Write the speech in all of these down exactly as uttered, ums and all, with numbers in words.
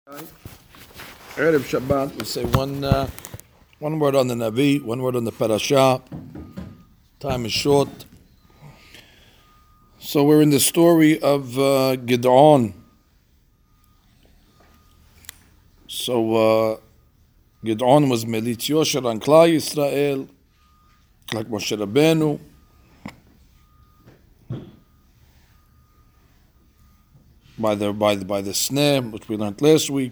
Erev Shabbat, we say one uh, one word on the Navi, one word on the Parashah. Time is short. So we're in the story of uh, Gid'on. So uh, Gid'on was Melitz Yosher on Klal Yisrael, like Moshe Rabbeinu. By the by the by the snare, which we learned last week.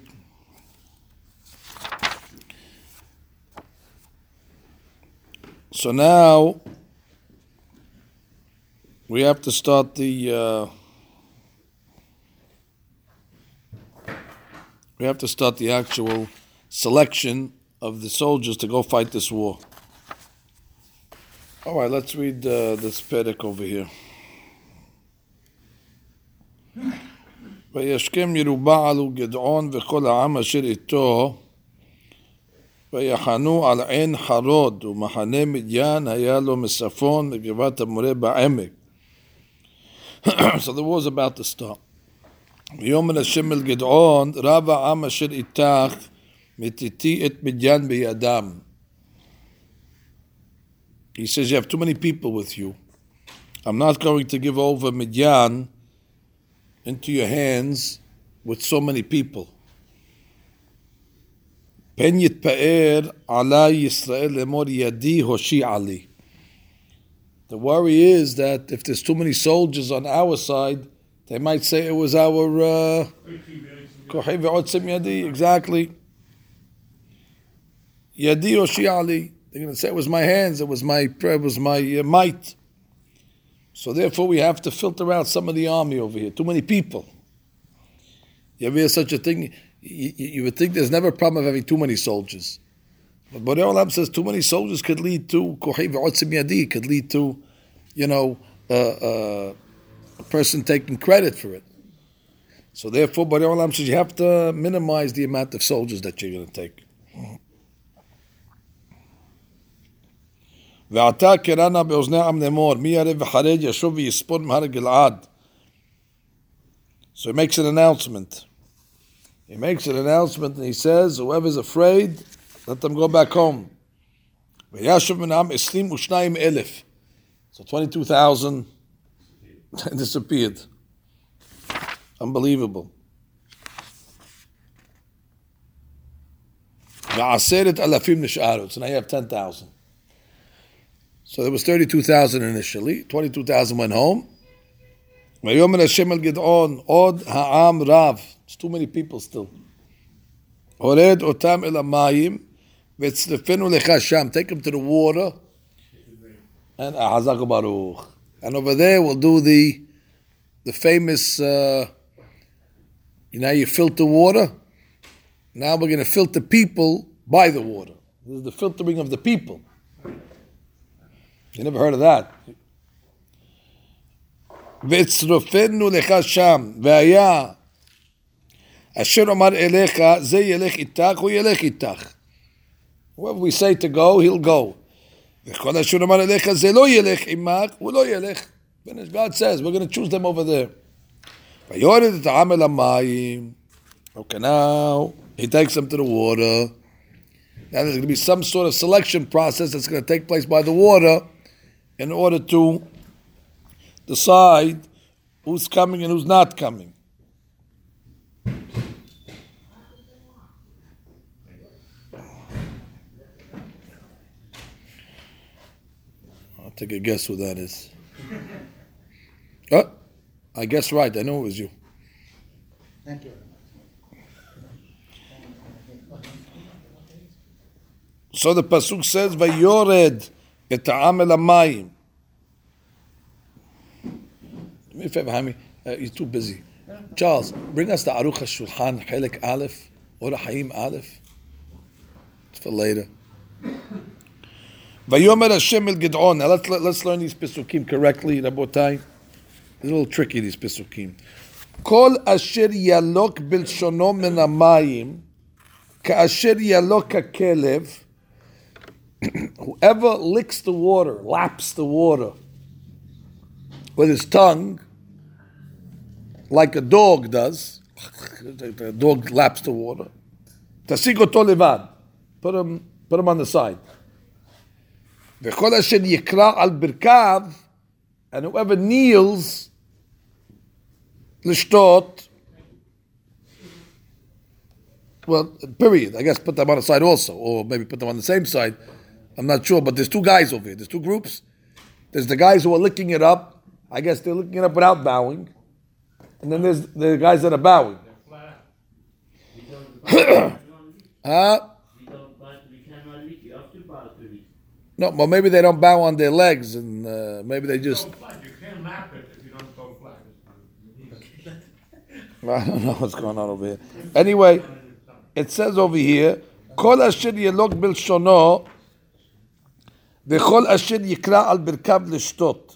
So now we have to start the uh, we have to start the actual selection of the soldiers to go fight this war. All right, let's read uh, this perek over here. וישכם ירובעל וגדעון וכל העם אשר איתו ויחנו על עין חרוד ומחנה מדיין היה לו מספון לגבעת המורה בעמק. So the war is about to start. ויאמר השם אל גדעון רב העם אשר איתך מתיתי את מדיין בידם. He says you have too many people with you. I'm not going to give over Midian into your hands with so many people. Pen yitpa'er ala Yisrael lemor yadi hoshi ali. The worry is that if there's too many soldiers on our side, they might say it was our kohei ve'otzim yadi. Exactly. Yadi hoshi ali. They're going to say it was my hands, it was my it was my uh, might. So therefore, we have to filter out some of the army over here. Too many people. You ever hear such a thing? You, you, you would think there's never a problem of having too many soldiers. But Borei Olam says too many soldiers could lead to kohei ve'otzim yadi, could lead to, you know, uh, uh, a person taking credit for it. So therefore, Borei Olam says you have to minimize the amount of soldiers that you're going to take. ועתה קראנה באוזני העם לאמור, מי ירא וחרד ישוב ויספור מהר גלעד. So he makes an announcement. He makes an announcement and he says, whoever's afraid, let them go back home. וישוב מן העם עשרים ושניים אלף. So twenty-two thousand disappeared. Unbelievable. ועשרת אלפים נשארו. So now you have ten thousand. So there was thirty-two thousand initially, twenty-two thousand went home. ויאמר השם אל גדעון, עוד העם רב. It's too many people still. הורד אותם אל המים, והצטרפנו לך שם. Take them to the water. And Hazak Baruch. And over there we'll do the the famous, uh, you know, you filter water. Now we're going to filter people by the water. This is the filtering of the people. You never heard of that. והצטרפנו לך שם, והיה אשר אמר אליך, זה ילך איתך, הוא ילך איתך. Whoever we say to go, he'll go. וכל אשר אמר אליך, זה לא ילך עמך, הוא לא ילך. Finish. God says, we're going to choose them over there. ויורד את העם אל המים. Okay, now he takes them to the water. Now there's going to be some sort of selection process that's going to take place by the water in order to decide who's coming and who's not coming. I'll take a guess who that is. Oh, I guess right. I know it was you. Thank you. So the pasuk says, "Vayored et ha'am el hamayim." Do me a favor, Hami. Uh, you're too busy. Charles, bring us the Aruch HaShulchan Chelek Aleph or the Hayim Aleph. It's for later. Vayomer Hashem el Gid'on. Now let's let's learn these pesukim correctly, Rabotai. It's a little tricky, these pesukim. Kol asher yalok bilshono min hamayim ka'asher yalok ha'kelev. Whoever licks the water, laps the water with his tongue, like a dog does, the, the dog laps the water. Tasig oto levad. Put him, put him on the side. V'chol asher yikra al birkav, and whoever kneels, l'shtot, well, period. I guess put them on the side also, or maybe put them on the same side. I'm not sure, but there's two guys over here. There's two groups. There's the guys who are licking it up. I guess they're licking it up without bowing. And then there's the guys that are bowing. Huh? No, well, maybe they don't bow on their legs, and uh, maybe they just... You can't lap it if you don't go flat. I don't know what's going on over here. Anyway, it says over here, Kol asher yelok b'lshono, v'chol asher yikra al birkav l'shtot.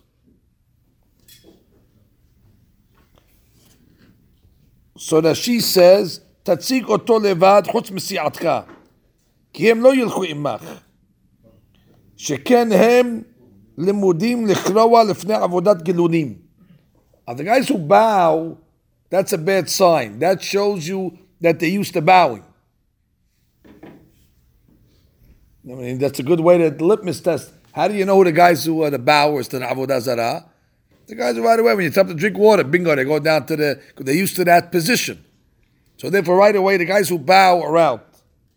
So that she says, Tatzig oto levad chutz mesi'atka, ki hem lo yilchu imach. שכן הם לימודים לכרוע לפני עבודת גילונים. The guys who bow, that's a bad sign. That shows you that they're used to bowing. I mean, that's a good way to litmus test. How do you know who the guys who are the bowers to the Avodah Zarah? The guys who right away, when you tell them to drink water, bingo, they go down to the, they're used to that position. So therefore, right away, the guys who bow are out.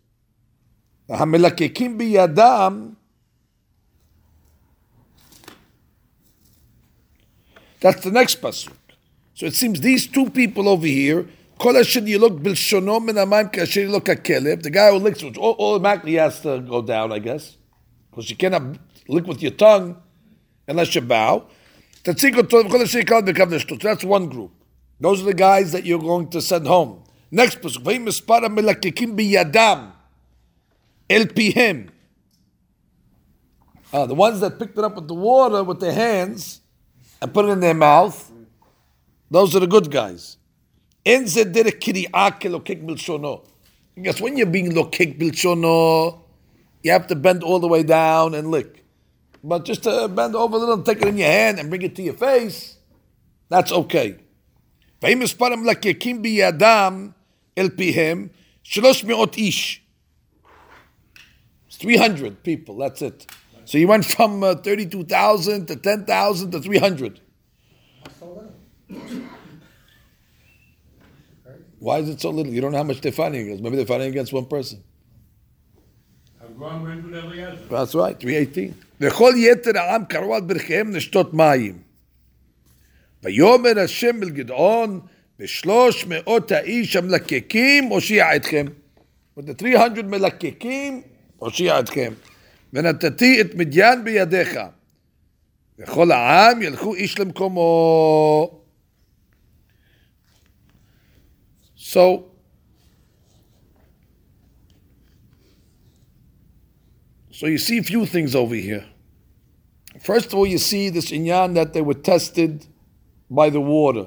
המלקקים בידם, that's the next pasuk. So it seems these two people over here, Kol asher yilok b'lshono min hamayim k'asher yilok hakelev, the guy who licks, which automatically has to go down, I guess, because you cannot lick with your tongue unless you bow. That's one group. Those are the guys that you're going to send home. Next pasuk, v'im mispar hamelakekim biyadam el pihem. Ah, the ones that picked it up with the water with their hands and put it in their mouth, those are the good guys. I guess when you're being lokek bilshono, you have to bend all the way down and lick. But just to bend over a little and take it in your hand and bring it to your face, that's okay. It's three hundred people, that's it. So you went from uh, thirty-two thousand to ten thousand to three hundred. Why is it so little? You don't know how much they're fighting against. Maybe they're fighting against one person. That's right, three eighteen. וכל יתר העם קראו על ברכיהם לשתות מים. ויאמר השם אל גדעון, בשלוש מאות האיש המלקקים הושיע אתכם. With the three hundred מלקקים הושיע אתכם. ונתתי את מדיין בידיך. וכל העם ילכו איש למקומו. So, so you see a few things over here. First of all, you see this inyan that they were tested by the water.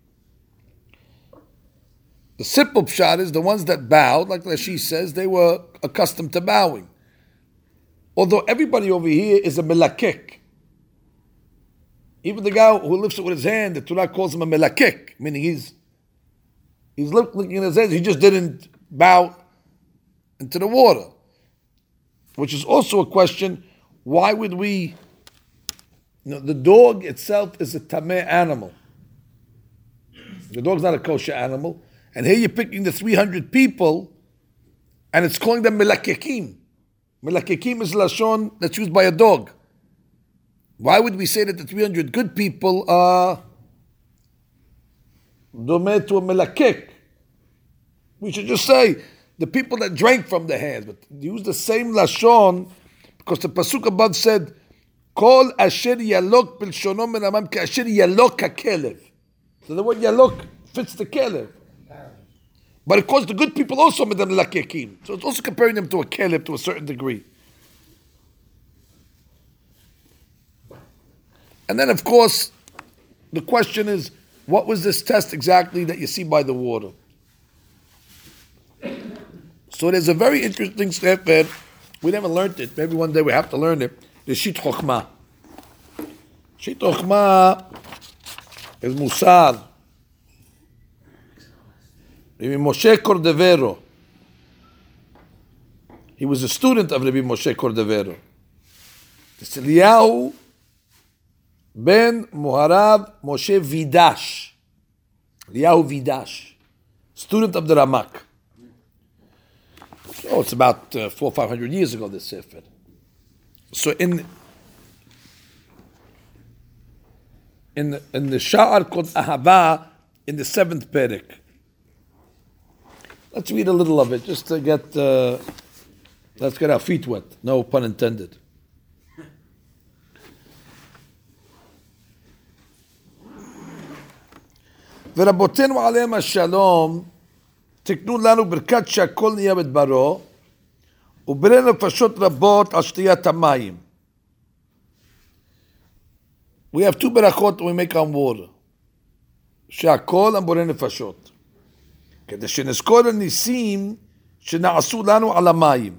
The simple pshat is the ones that bowed, like Rashi says, they were accustomed to bowing. Although everybody over here is a melakek. Even the guy who lifts it with his hand, the Torah calls him a melakek, meaning he's he's looking in his hands, he just didn't bow into the water. Which is also a question, why would we, you know, the dog itself is a tameh animal. The dog's not a kosher animal. And here you're picking the three hundred people, and it's calling them melakekim. Melakekim is lashon that's used by a dog. Why would we say that the three hundred good people are domeh to a melakek? We should just say the people that drank from the hands, but use the same lashon because the pasuk above said, "Kol asher yalok b'lshono min hamam ka'asher yalok hakelev." So the word yalok fits the kelev. But of course, the good people also made them lakekim. So it's also comparing them to a kelev to a certain degree. And then, of course, the question is, what was this test exactly that you see by the water? So there's a very interesting step that we never learned it. Maybe one day we have to learn it. The Shit Chokhmah. Shit Chokhmah is Musar. Rabbi Moshe Cordovero. He was a student of Rabbi Moshe Cordovero. This Eliyahu ben Muharav Moshe Vidash. Eliyahu Vidash. Student of the Ramak. So it's about uh, four or five hundred years ago, this Sefer. So in in the, in the Sha'ar called Ahava, in the seventh Perek. Let's read a little of it, just to get, uh, let's get our feet wet. No pun intended. ורבותינו עליהם השלום, תקנו לנו ברכת שהכל נהיה בדברו, ובני נפשות רבות על שתיית המים. We have two ברכות we make on water. שהכל and בני נפשות. כדי שנזכור הניסים שנעשו לנו על המים.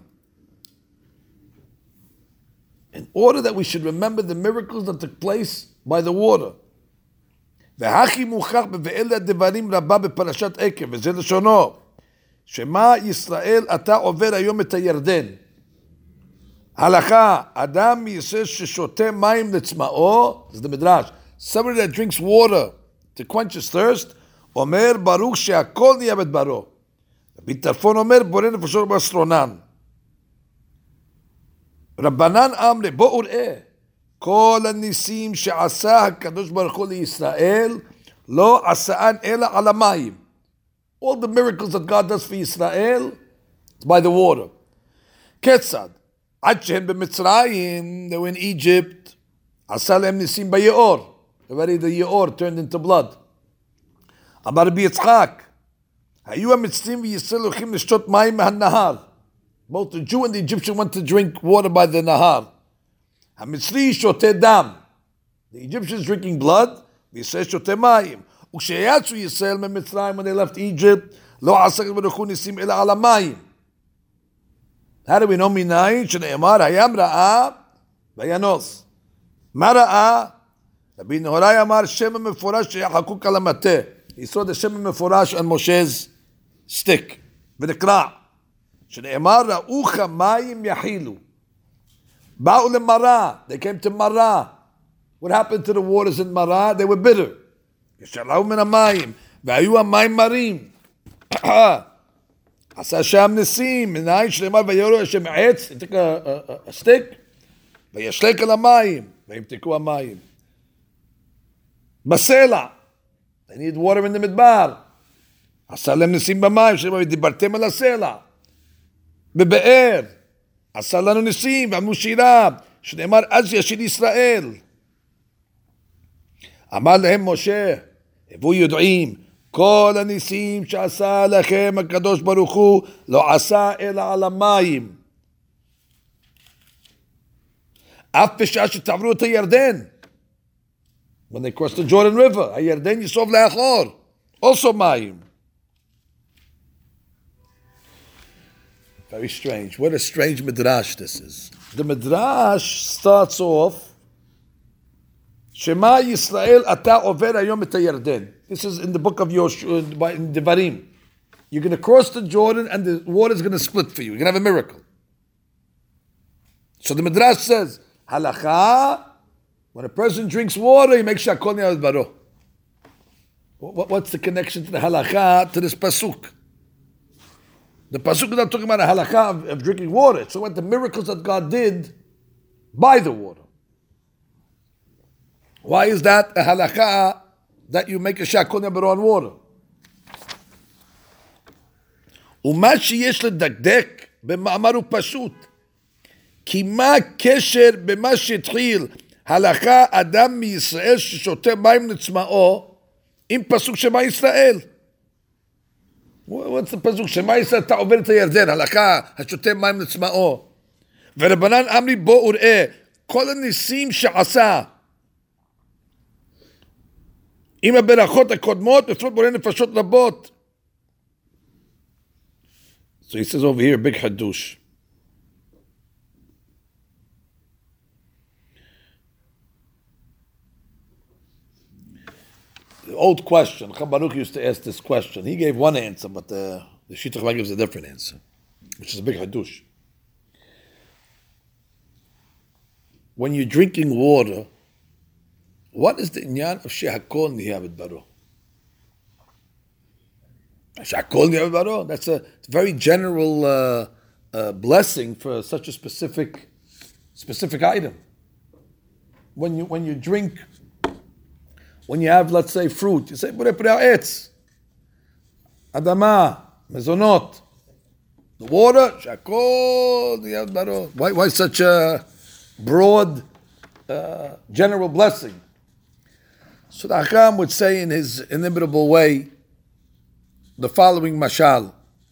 In order that we should remember the miracles that took place by the water. והכי מוכח בבאלה דברים רבה בפרשת עקב, וזה לשונו, שמה ישראל אתה עובר היום את הירדן. הלכה, אדם מישראל ששותה מים לצמאו, זה מדרש, somebody that drinks water to quench his thirst, אומר ברוך שהכל נהיה בדברו. רבי טרפון אומר בורא נפשות באסטרונן. רבנן אמרי, בואו ראה, כל הניסים שעשה הקדוש ברוך הוא לישראל, לא עשאן אלא על המים. All the miracles that God does for Israel, it's by the water. כיצד? עד שהם במצרים, they were in Egypt, עשה להם ניסים ביאור. Already the יאור turned into blood. אמר רבי יצחק, היו המצרים וישראל הולכים לשתות מים מהנהר. Both the Jew and the Egyptian went to drink water by the nahar. המצרי שותה דם. The Egyptians drinking blood, וישראל שותה מים. וכשיצאו ישראל ממצרים, when they left Egypt, לא עשה ברוך הוא ניסים אלא על המים. How do we know מניין? שנאמר, הים ראה וינוס. מה ראה? רבי נהוראי אמר, שם המפורש שהיה חקוק על המטה. He saw the שם המפורש on Moshe's stick. ונקרא, שנאמר, ראוך מים יחילו. באו למרה, they came to מרה. What happened to the waters in מרה? They were bitter. ישלחו מן המים, והיו המים מרים. עשה שם ניסים, מניין שנאמר, ויראו השם עץ, he took a, a, a stick, וישלק על המים, וימתקו המים. בסלע, they need water in the מדבר. עשה להם ניסים במים, שנאמר, ודיברתם על הסלע. בבאר, עשה לנו ניסים, ואמרו שירה, שנאמר, אז ישיל ישראל. אמר להם משה, הבו יודעים, כל הניסים שעשה לכם הקדוש ברוך הוא, לא עשה אלא על המים. אף בשעה שתעברו את הירדן. When they crossed the Jordan River, הירדן יסוב לאחור. Also מים. Very strange. What a strange midrash this is. The midrash starts off, Shema Yisrael ata over hayom et hayarden. This is in the book of Yoshua, in Devarim. You're going to cross the Jordan and the water is going to split for you. You're going to have a miracle. So the midrash says, halacha, when a person drinks water, he makes shakol niyad baro. What's the connection to the halacha to this pasuk? The pasuk is not talking about a halakha of, of drinking water. It's talking about the miracles that God did by the water. Why is that a halakha that you make a shakol niyabaro on water? ומה שיש לדקדק במאמר הוא פשוט. כי מה הקשר במה שהתחיל הלכה אדם מישראל ששותה מים לצמאו עם פסוק שמה ישראל? What's the פסוק? שמה ישראל אתה עובר את הירדן, הלכה השותה מים לצמאו. ורבנן אמרי בוא וראה כל הניסים שעשה עם הברכות הקודמות בפרוט בורא נפשות רבות. So he says over here, big hadush. old question. Chaim used to ask this question. He gave one answer, but the, the Shita Chava gives a different answer, which is a big hadush. When you're drinking water, what is the inyan of Shehakol Niyavet Baro? Shehakol Niyavet Baro? That's a very general uh, uh, blessing for such a specific specific item. When you when you drink, when you have, let's say, fruit, you say, Borei Pnei Ha'etz, Adama, Mezonot. The water, Shehakol Niyavet Baro. Why, why such a broad, uh, general blessing? So the Hakam would say in his inimitable way the following mashal.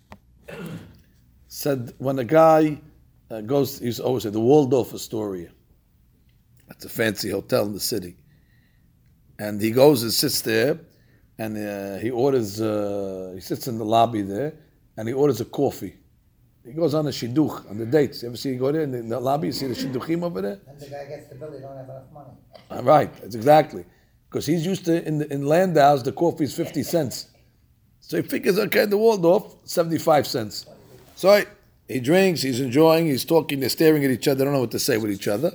Said when a guy uh, goes, he's always said the Waldorf Astoria. That's a fancy hotel in the city. And he goes and sits there, and uh, he orders, uh, he sits in the lobby there, and he orders a coffee. He goes on a shidduch, on the dates. You ever see, you go there in the, in the lobby, you see the shidduchim over there? And the guy gets the bill, they don't have enough money. Uh, right, that's exactly. Because he's used to, in the, in Landau's, the coffee is fifty cents. So he figures, okay, the Waldorf, seventy-five cents. So he drinks, he's enjoying, he's talking, they're staring at each other, they don't know what to say with each other.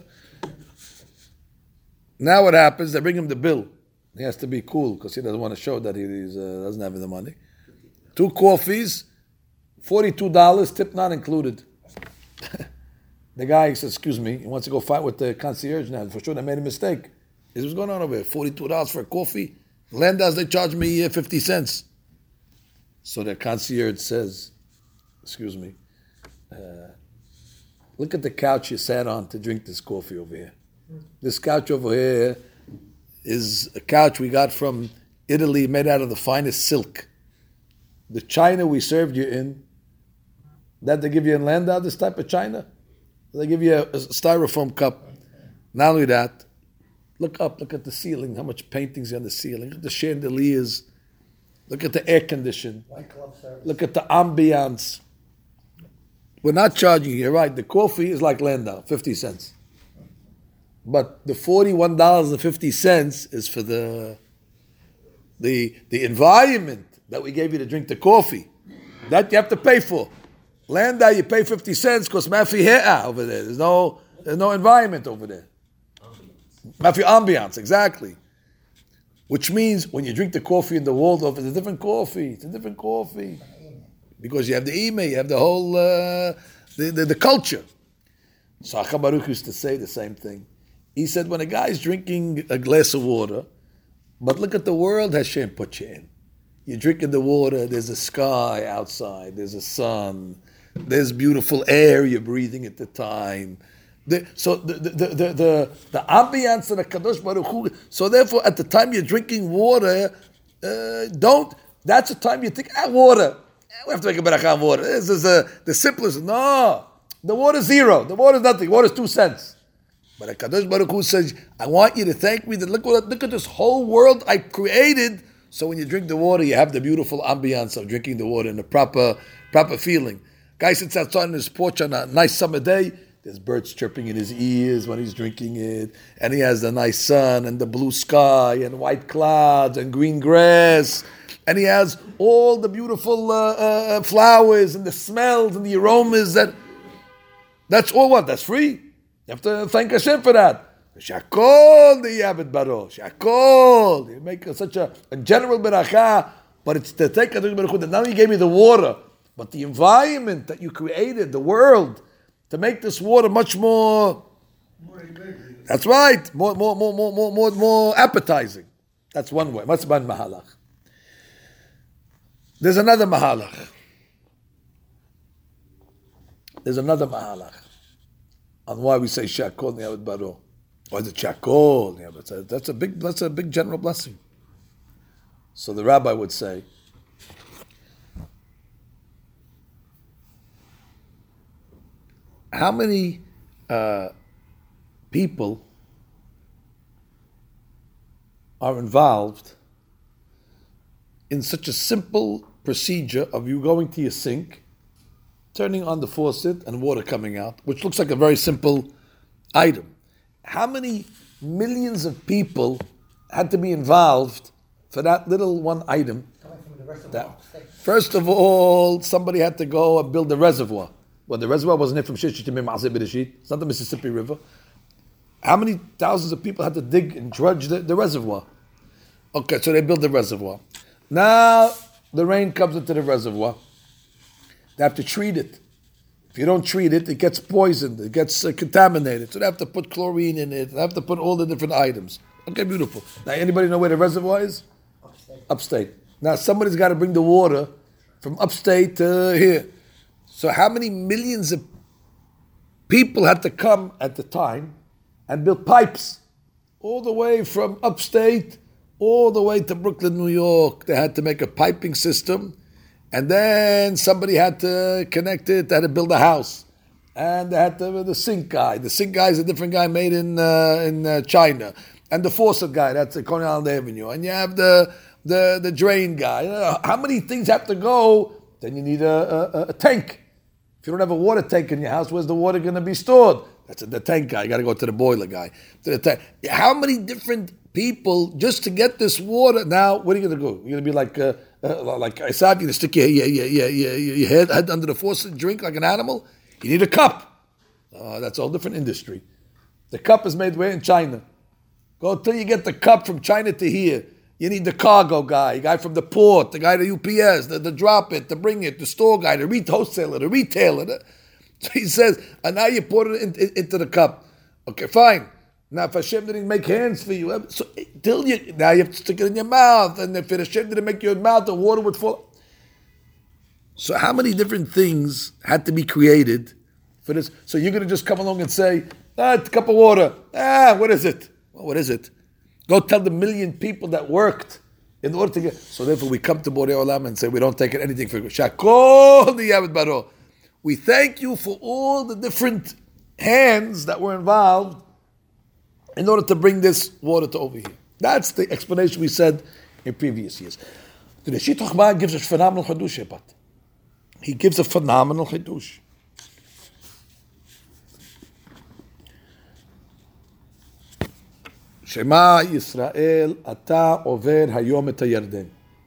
Now what happens, they bring him the bill. He has to be cool, because he doesn't want to show that he is, uh, doesn't have the money. Two coffees, forty-two dollars, tip not included. The guy says, excuse me, he wants to go fight with the concierge now. For sure they made a mistake. He says, what's going on over here? forty-two dollars for a coffee? Landau's, they charge me uh, fifty cents. So the concierge says, excuse me, uh, look at the couch you sat on to drink this coffee over here. This couch over here is a couch we got from Italy, made out of the finest silk. The china we served you in, that they give you in Landau, this type of china? They give you a, a styrofoam cup. Not only that, look up, look at the ceiling, how much paintings are on the ceiling. Look at the chandeliers. Look at the air condition. White glove service. Look at the ambiance. We're not charging you, right? The coffee is like Landau, fifty cents. But the forty-one dollars and fifty cents is for the, the, the environment that we gave you to drink the coffee. That you have to pay for. Landau, you pay fifty cents because mafi he'a over there. There's no, there's no environment over there. Mafi ambiance, exactly. Which means when you drink the coffee in the Waldorf, it's a different coffee. It's a different coffee. Because you have the email, you have the whole, uh, the, the, the culture. So Hakam Baruch used to say the same thing. He said, when a guy's drinking a glass of water, but look at the world Hashem put you in. You're drinking the water, there's a sky outside, there's a sun, there's beautiful air you're breathing at the time. The, so the the, the the the the ambiance of the Kadosh Baruch Hu. So therefore, at the time you're drinking water, uh, don't. That's the time you think, ah, water. We have to make a beracha on water. This is a, the simplest. No, the water is zero. The water is nothing. Water is two cents. But the Kadosh Baruch Hu says, I want you to thank me that look what look at this whole world I created. So when you drink the water, you have the beautiful ambiance of drinking the water in the proper proper feeling. Guy sits outside on his porch on a nice summer day. There's birds chirping in his ears when he's drinking it. And he has the nice sun and the blue sky and white clouds and green grass. And he has all the beautiful uh, uh, flowers and the smells and the aromas. That That's all what? That's free. You have to thank Hashem for that. Shakol the Yabed Baro. Shakol. You make such a, a general beracha, but it's to take a beracha that not only gave me the water, but the environment that you created, the world, to make this water much more. That's right, more, more, more, more, more, more, more appetizing. That's one way. What's one mahalach? There's another mahalach. There's another mahalach on why we say shakol niyavet baro. Why is it shakol niyavet? That's a big, that's a big general blessing. So the rabbi would say, how many uh, people are involved in such a simple procedure of you going to your sink, turning on the faucet and water coming out, which looks like a very simple item. How many millions of people had to be involved for that little one item. Coming from the rest of That, the state. first of all, somebody had to go and build a reservoir. Well, the reservoir wasn't here from Shishit to Mimazeh Bereshit. It's not the Mississippi River. How many thousands of people had to dig and drudge the, the reservoir? Okay, so they built the reservoir. Now the rain comes into the reservoir. They have to treat it. If you don't treat it, it gets poisoned. It gets uh, contaminated. So they have to put chlorine in it. They have to put all the different items. Okay, beautiful. Now, anybody know where the reservoir is? Upstate. Upstate. Now, somebody's got to bring the water from upstate to here. So how many millions of people had to come at the time and build pipes all the way from upstate all the way to Brooklyn, New York? They had to make a piping system, and then somebody had to connect it. They had to build a house, and they had to, the sink guy. The sink guy is a different guy made in uh, in uh, China, and the faucet guy, that's at Coney Island Avenue, and you have the the the drain guy. You know, how many things have to go? Then you need a, a, a tank. If you don't have a water tank in your house, where's the water going to be stored? That's the tank guy. You got to go to the boiler guy. To the tank. How many different people just to get this water? Now, what are you going to do? You're going to be like uh, uh, like I said, you're going to stick your, your, your, your, your, your head, head under the faucet and drink like an animal? You need a cup. Uh, that's a whole different industry. The cup is made where? In China. Go till you get the cup from China to here. You need the cargo guy, the guy from the port, the guy at the U P S, the, the drop it, the bring it, the store guy, the retail wholesaler, the retailer. The, so he says, and now you pour it in, in, into the cup. Okay, fine. Now if Hashem didn't make hands for you, so till you now you have to stick it in your mouth, and if Hashem didn't make your mouth, the water would fall. So how many different things had to be created for this? So you're going to just come along and say, ah, it's a cup of water. Ah, what is it? Well, what is it? Go tell the million people that worked in order to get. So therefore, we come to Borei Olam and say we don't take anything for Shakol Niyavet Baro. We thank you for all the different hands that were involved in order to bring this water to over here. That's the explanation we said in previous years. The Reshit Chochmah gives us phenomenal chidush, but he gives a phenomenal chidush. Shema Yisrael, Ata Over Hayom et Yarden.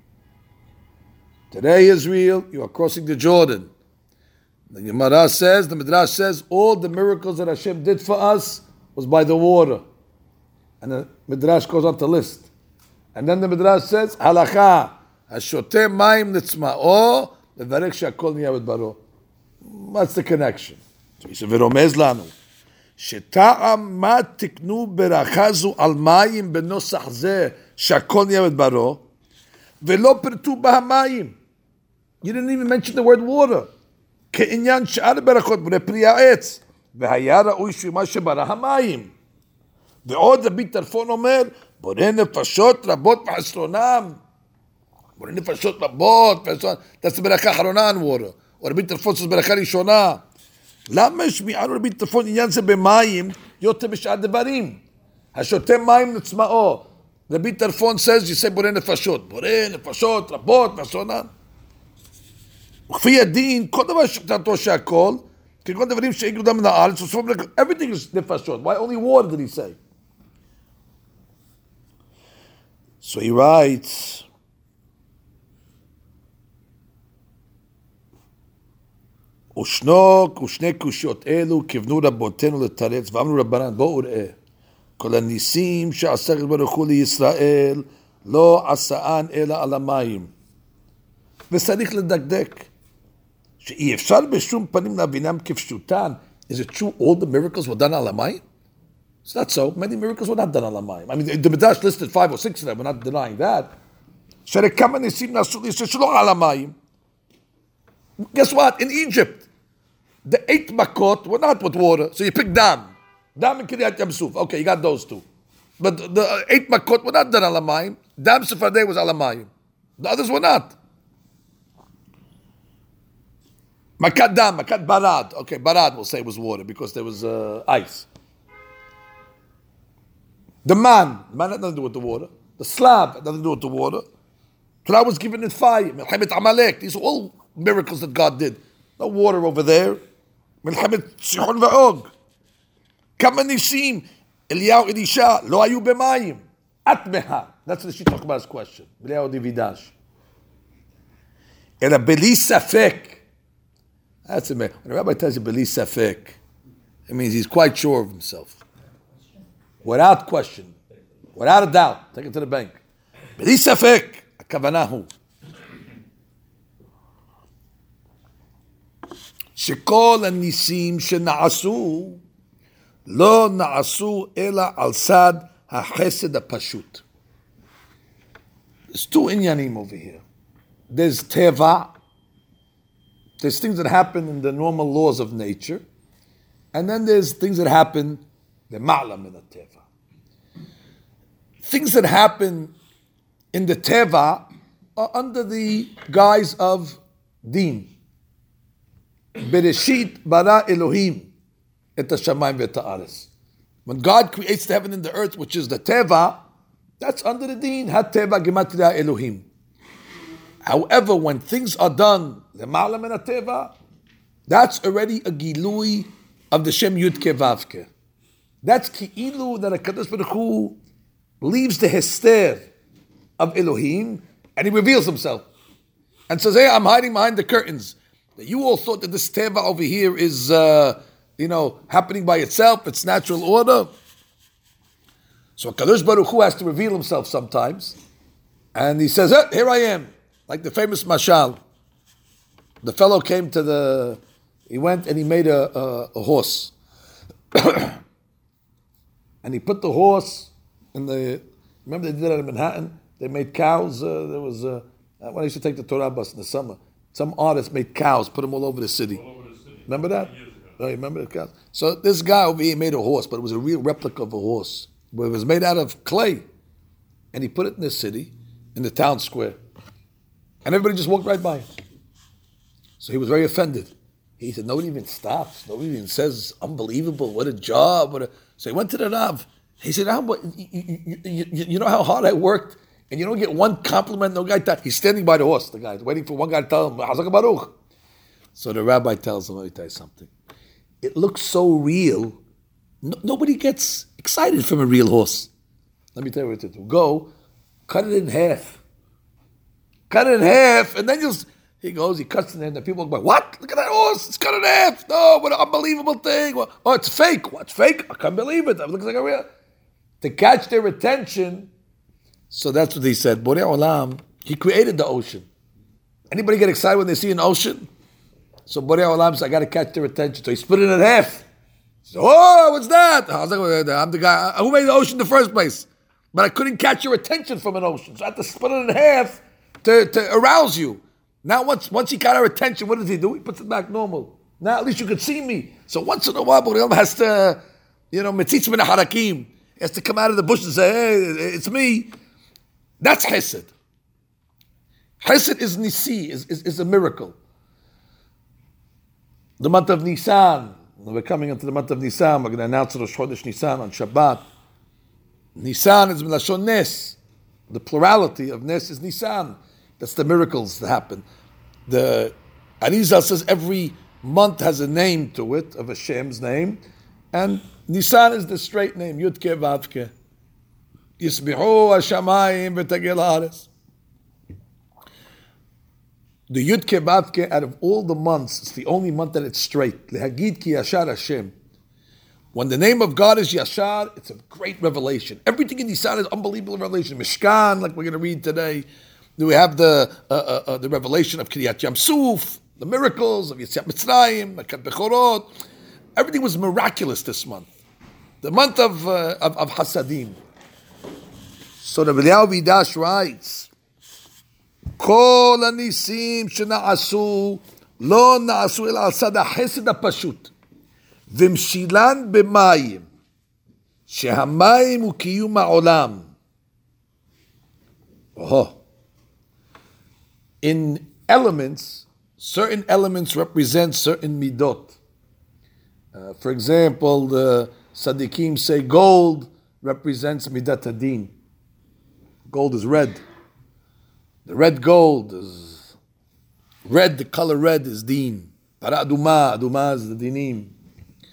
Today, Israel, you are crossing the Jordan. The Gemara says, the Midrash says, all the miracles that Hashem did for us was by the water. And the Midrash goes on to list. And then the Midrash says, Halakha, Hashote Maim Nitzma'o, Levarek Shakol Niyavet Baro. What's the connection? So he said, V'romez lanu. שטעם מה תקנו ברכה זו על מים בנוסח זה שהכל נהיה בדברו ולא פרטו בה המים. You didn't even mention the word water. כעניין שאר ברכות בני פרי העץ והיה ראוי שמה שברא המים. ועוד רבי טרפון אומר בורא נפשות רבות בחסרונם. בורא נפשות רבות בחסרונם. That's the ברכה האחרונה on water. או רבי טרפון זאת ברכה ראשונה. למה שמיענו רבי טרפון עניין זה במים יותר בשאר דברים? השותה מים נצמאו. רבי טרפון says, you say בורא נפשות. בורא נפשות רבות בחסרונם. וכפי הדין, כל דבר שתתו שהכל, ככל דברים שהגיעו דם מן הארץ, everything is נפשות. Why only water did he say? So he writes, ושנו, ושני קושיות אלו כיוונו רבותינו לתרץ, ואמרו רבנן, בואו ראה, כל הניסים שעשה הקדוש ברוך הוא לישראל, לא עשאן אלא על המים. וצריך לדקדק, שאי אפשר בשום פנים להבינם כפשוטן. Is it true all the miracles were done על המים? It's not so. Many miracles were not done על המים. I mean, the Midrash listed five or six of them, we're not denying that. שהרי כמה ניסים נעשו לישראל שלא על המים. Guess what? In Egypt, the eight makot were not with water. So you pick Dam. Dam and Kiryat Yamsuf. Okay, you got those two. But the, the eight makot were not done alamayim. Dam Sepharday was alamayim. The others were not. Makat Dam, Makat Barad. Okay, Barad will say was water because there was uh, ice. The man, the man had nothing to do with the water. The slab had nothing to do with the water. Torah was given in fire. Melchemet Amalek. These are all miracles that God did. No water over there. Melchemet Sichon Va'og. Kama Nisim. Eliyahu Elisha. Lo ayu b'mayim. Atmeha. That's what she talked about his question. B'lei dividash. And a beli safek. That's amazing. When a rabbi tells you beli safek, it means he's quite sure of himself. Without question. Without a doubt. Take it to the bank. Beli safek. Akavanahu. שכל הניסים שנעשו לא נעשו אלא על צד החסד הפשוט. There's two inyanim over here. There's teva. There's things that happen in the normal laws of nature. And then there's things that happen, the ma'la min teva. Things that happen in the teva are under the guise of deen. Bereshit bara Elohim et hashamayim ve'et haaretz. When God creates the heaven and the earth, which is the teva, that's under the deen. Hat teva gematria Elohim. However, when things are done, the ma'ala min teva, that's already a gilui of the Shem Yud Ke Vav Ke. That's ki'ilu that a Kadosh Baruch Hu leaves the hester of Elohim and he reveals himself and says, "Hey, I'm hiding behind the curtains. You all thought that this teva over here is, uh, you know, happening by itself. It's natural order." So Kadosh Baruch Hu has to reveal himself sometimes, and he says, eh, "Here I am," like the famous mashal. The fellow came to the, he went and he made a, a, a horse, and he put the horse in the. Remember they did that in Manhattan. They made cows. Uh, there was uh, when I used to take the Torah bus in the summer. Some artists made cows, put them all over the city. All over the city. Remember that? Oh, you remember the cows? So this guy over here made a horse, but it was a real replica of a horse. But it was made out of clay. And he put it in the city, in the town square. And everybody just walked right by him. So he was very offended. He said, nobody even stops. Nobody even says, unbelievable, what a job. What a... So he went to the Rav. He said, Rav, you, you, you, you know how hard I worked? And you don't get one compliment, no guy. T- he's standing by the horse, the guy, waiting for one guy to tell him, Hazak Baruch. So the rabbi tells him, let me tell you something. It looks so real, no, nobody gets excited from a real horse. Let me tell you what to do. Go, cut it in half. Cut it in half, and then you'll, he goes, he cuts it in half, and people go, what? Look at that horse, it's cut in half. No, what an unbelievable thing. Oh, it's fake. What's fake? I can't believe it. It looks like a real. To catch their attention. So that's what he said. Borei Olam, he created the ocean. Anybody get excited when they see an ocean? So Borei Olam said, I got to catch their attention. So he split it in half. So, oh, what's that? I was like, I'm the guy who made the ocean in the first place. But I couldn't catch your attention from an ocean. So I had to split it in half to, to arouse you. Now once once he got our attention, what does he do? He puts it back normal. Now at least you could see me. So once in a while, Borei Olam has to, you know, metzitz min harakim. He has to come out of the bush and say, hey, it's me. That's Chesed. Chesed is Nisi, is, is, is a miracle. The month of Nisan, we're coming into the month of Nisan, we're going to announce Rosh Chodesh Nisan on Shabbat. Nisan is Milashon Nes. The plurality of Nes is Nisan. That's the miracles that happen. The Arizal says every month has a name to it, of Hashem's name, and Nisan is the straight name, Yud Ke Vav Ke. Yisbihu hashamayim v'tagel haaretz. The Yud Ke Vav Ke, out of all the months, it's the only month that it's straight. Lehagid ki yashar Hashem. When the name of God is Yashar, it's a great revelation. Everything in Nisan is unbelievable revelation. Mishkan, like we're going to read today. We have the uh, uh, uh, the revelation of Kiryat Yamsuf, the miracles of Yetziat Mitzrayim, Makat Bechorot. Everything was miraculous this month. The month of uh, of, of Hasadim. So the Eliyahu Vidash writes, Kol hanisim shena'asu lo na'asu el al sad ha'chesed ha'pashut v'mshilan b'mayim shehamayim hu kiyum ha'olam. Oh. In elements, certain elements represent certain midot. Uh, for example, the Sadiqim say gold represents midat hadin. Gold is red. The red gold is red. The color red is deen. Para aduma, aduma is the dinim.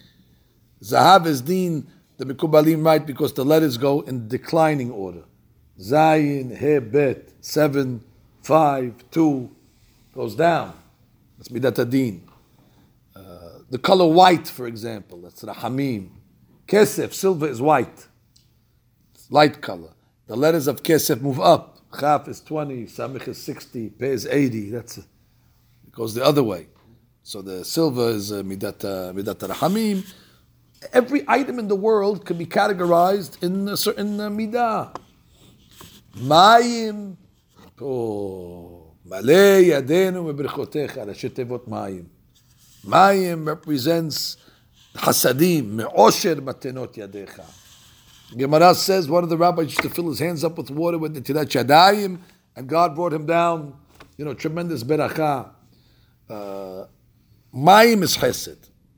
Zahav is deen. The Mekubalim write because the letters go in declining order. Zayin, He, Bet, seven, five, two, goes down. That's Midat Adin. Uh, the color white, for example, that's Rahamim. Kesef, silver is white. It's light color. The letters of Kesef move up. Chaf is twenty, Samich is sixty, Pe is eighty. That's it. It goes the other way. So the silver is uh, Midat, uh, Midat Rahamim. Every item in the world can be categorized in a certain uh, midah. Mayim, oh, Malay Yadenu Mebrichotecha, Rashi Tevot Mayim. Mayim represents Hasadim, Me'osher Matenot Yadecha. Gemara says one of the rabbis used to fill his hands up with water with the Tirat Shadayim, and God brought him down, you know, tremendous beracha. Uh, Mayim is Chesed.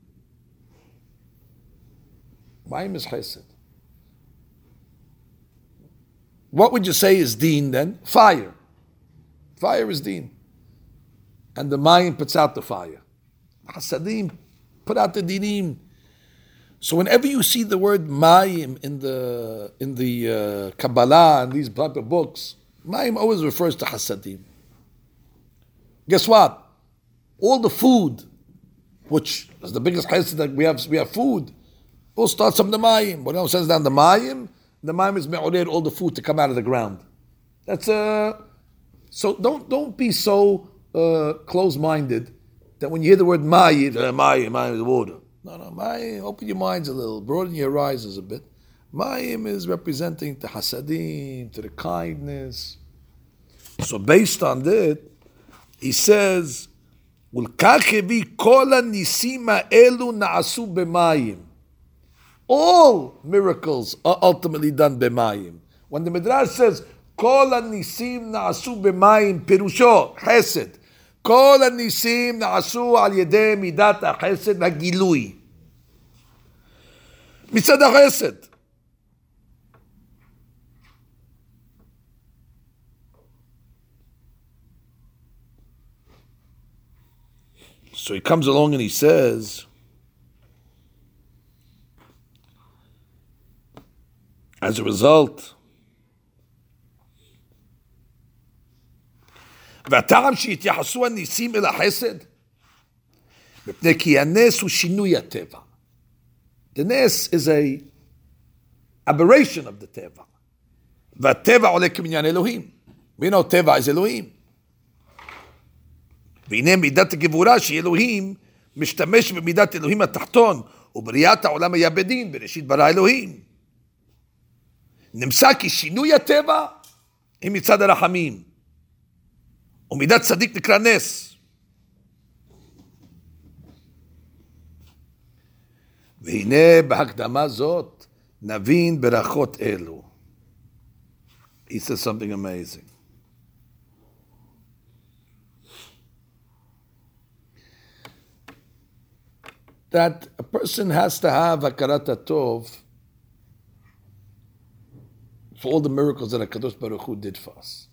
Mayim is Chesed. What would you say is Deen then? Fire. Fire is Deen. And the Mayim puts out the fire. Hasadim put out the Dinim. So whenever you see the word Mayim in the in the uh, Kabbalah and these type of books, Mayim always refers to Hasadim. Guess what? All the food, which is the biggest Chesed that we have, we have food, all starts from the Mayim. When it says down the Mayim, the Mayim is me'orer all the food to come out of the ground. That's uh so don't don't be so uh, close-minded that when you hear the word Mayim, uh, Mayim, Mayim is water. No, no, Mayim, open your minds a little, broaden your horizons a bit. Mayim is representing the Hasadim, to the kindness. So based on that, he says, "Ulkachevi kola nisima elu naasu b'mayim." All miracles are ultimately done b'mayim. When the Midrash says, "Kol nisim naasu b'mayim," pirusho chesed. Kol nisim naasu al yedei midat chesed hagilui. Mitzad chesed. So he comes along and he says, as a result, והטעם שהתייחסו הניסים אל החסד, מפני כי הנס הוא שינוי הטבע. The ness is a aberration of the טבע. והטבע עולה כמניין אלוהים. We know טבע is אלוהים. והנה מידת הגבורה שאלוהים משתמש במידת אלוהים התחתון, ובריאת העולם היה בדין, בראשית ברא אלוהים. נמצא כי שינוי הטבע היא מצד הרחמים. ומידת צדיק נקרא נס. והנה בהקדמה זאת נבין ברכות אלו. He says something amazing. That a person has to have hakarat hatov for all the miracles that HaKadosh Baruch Hu did for us.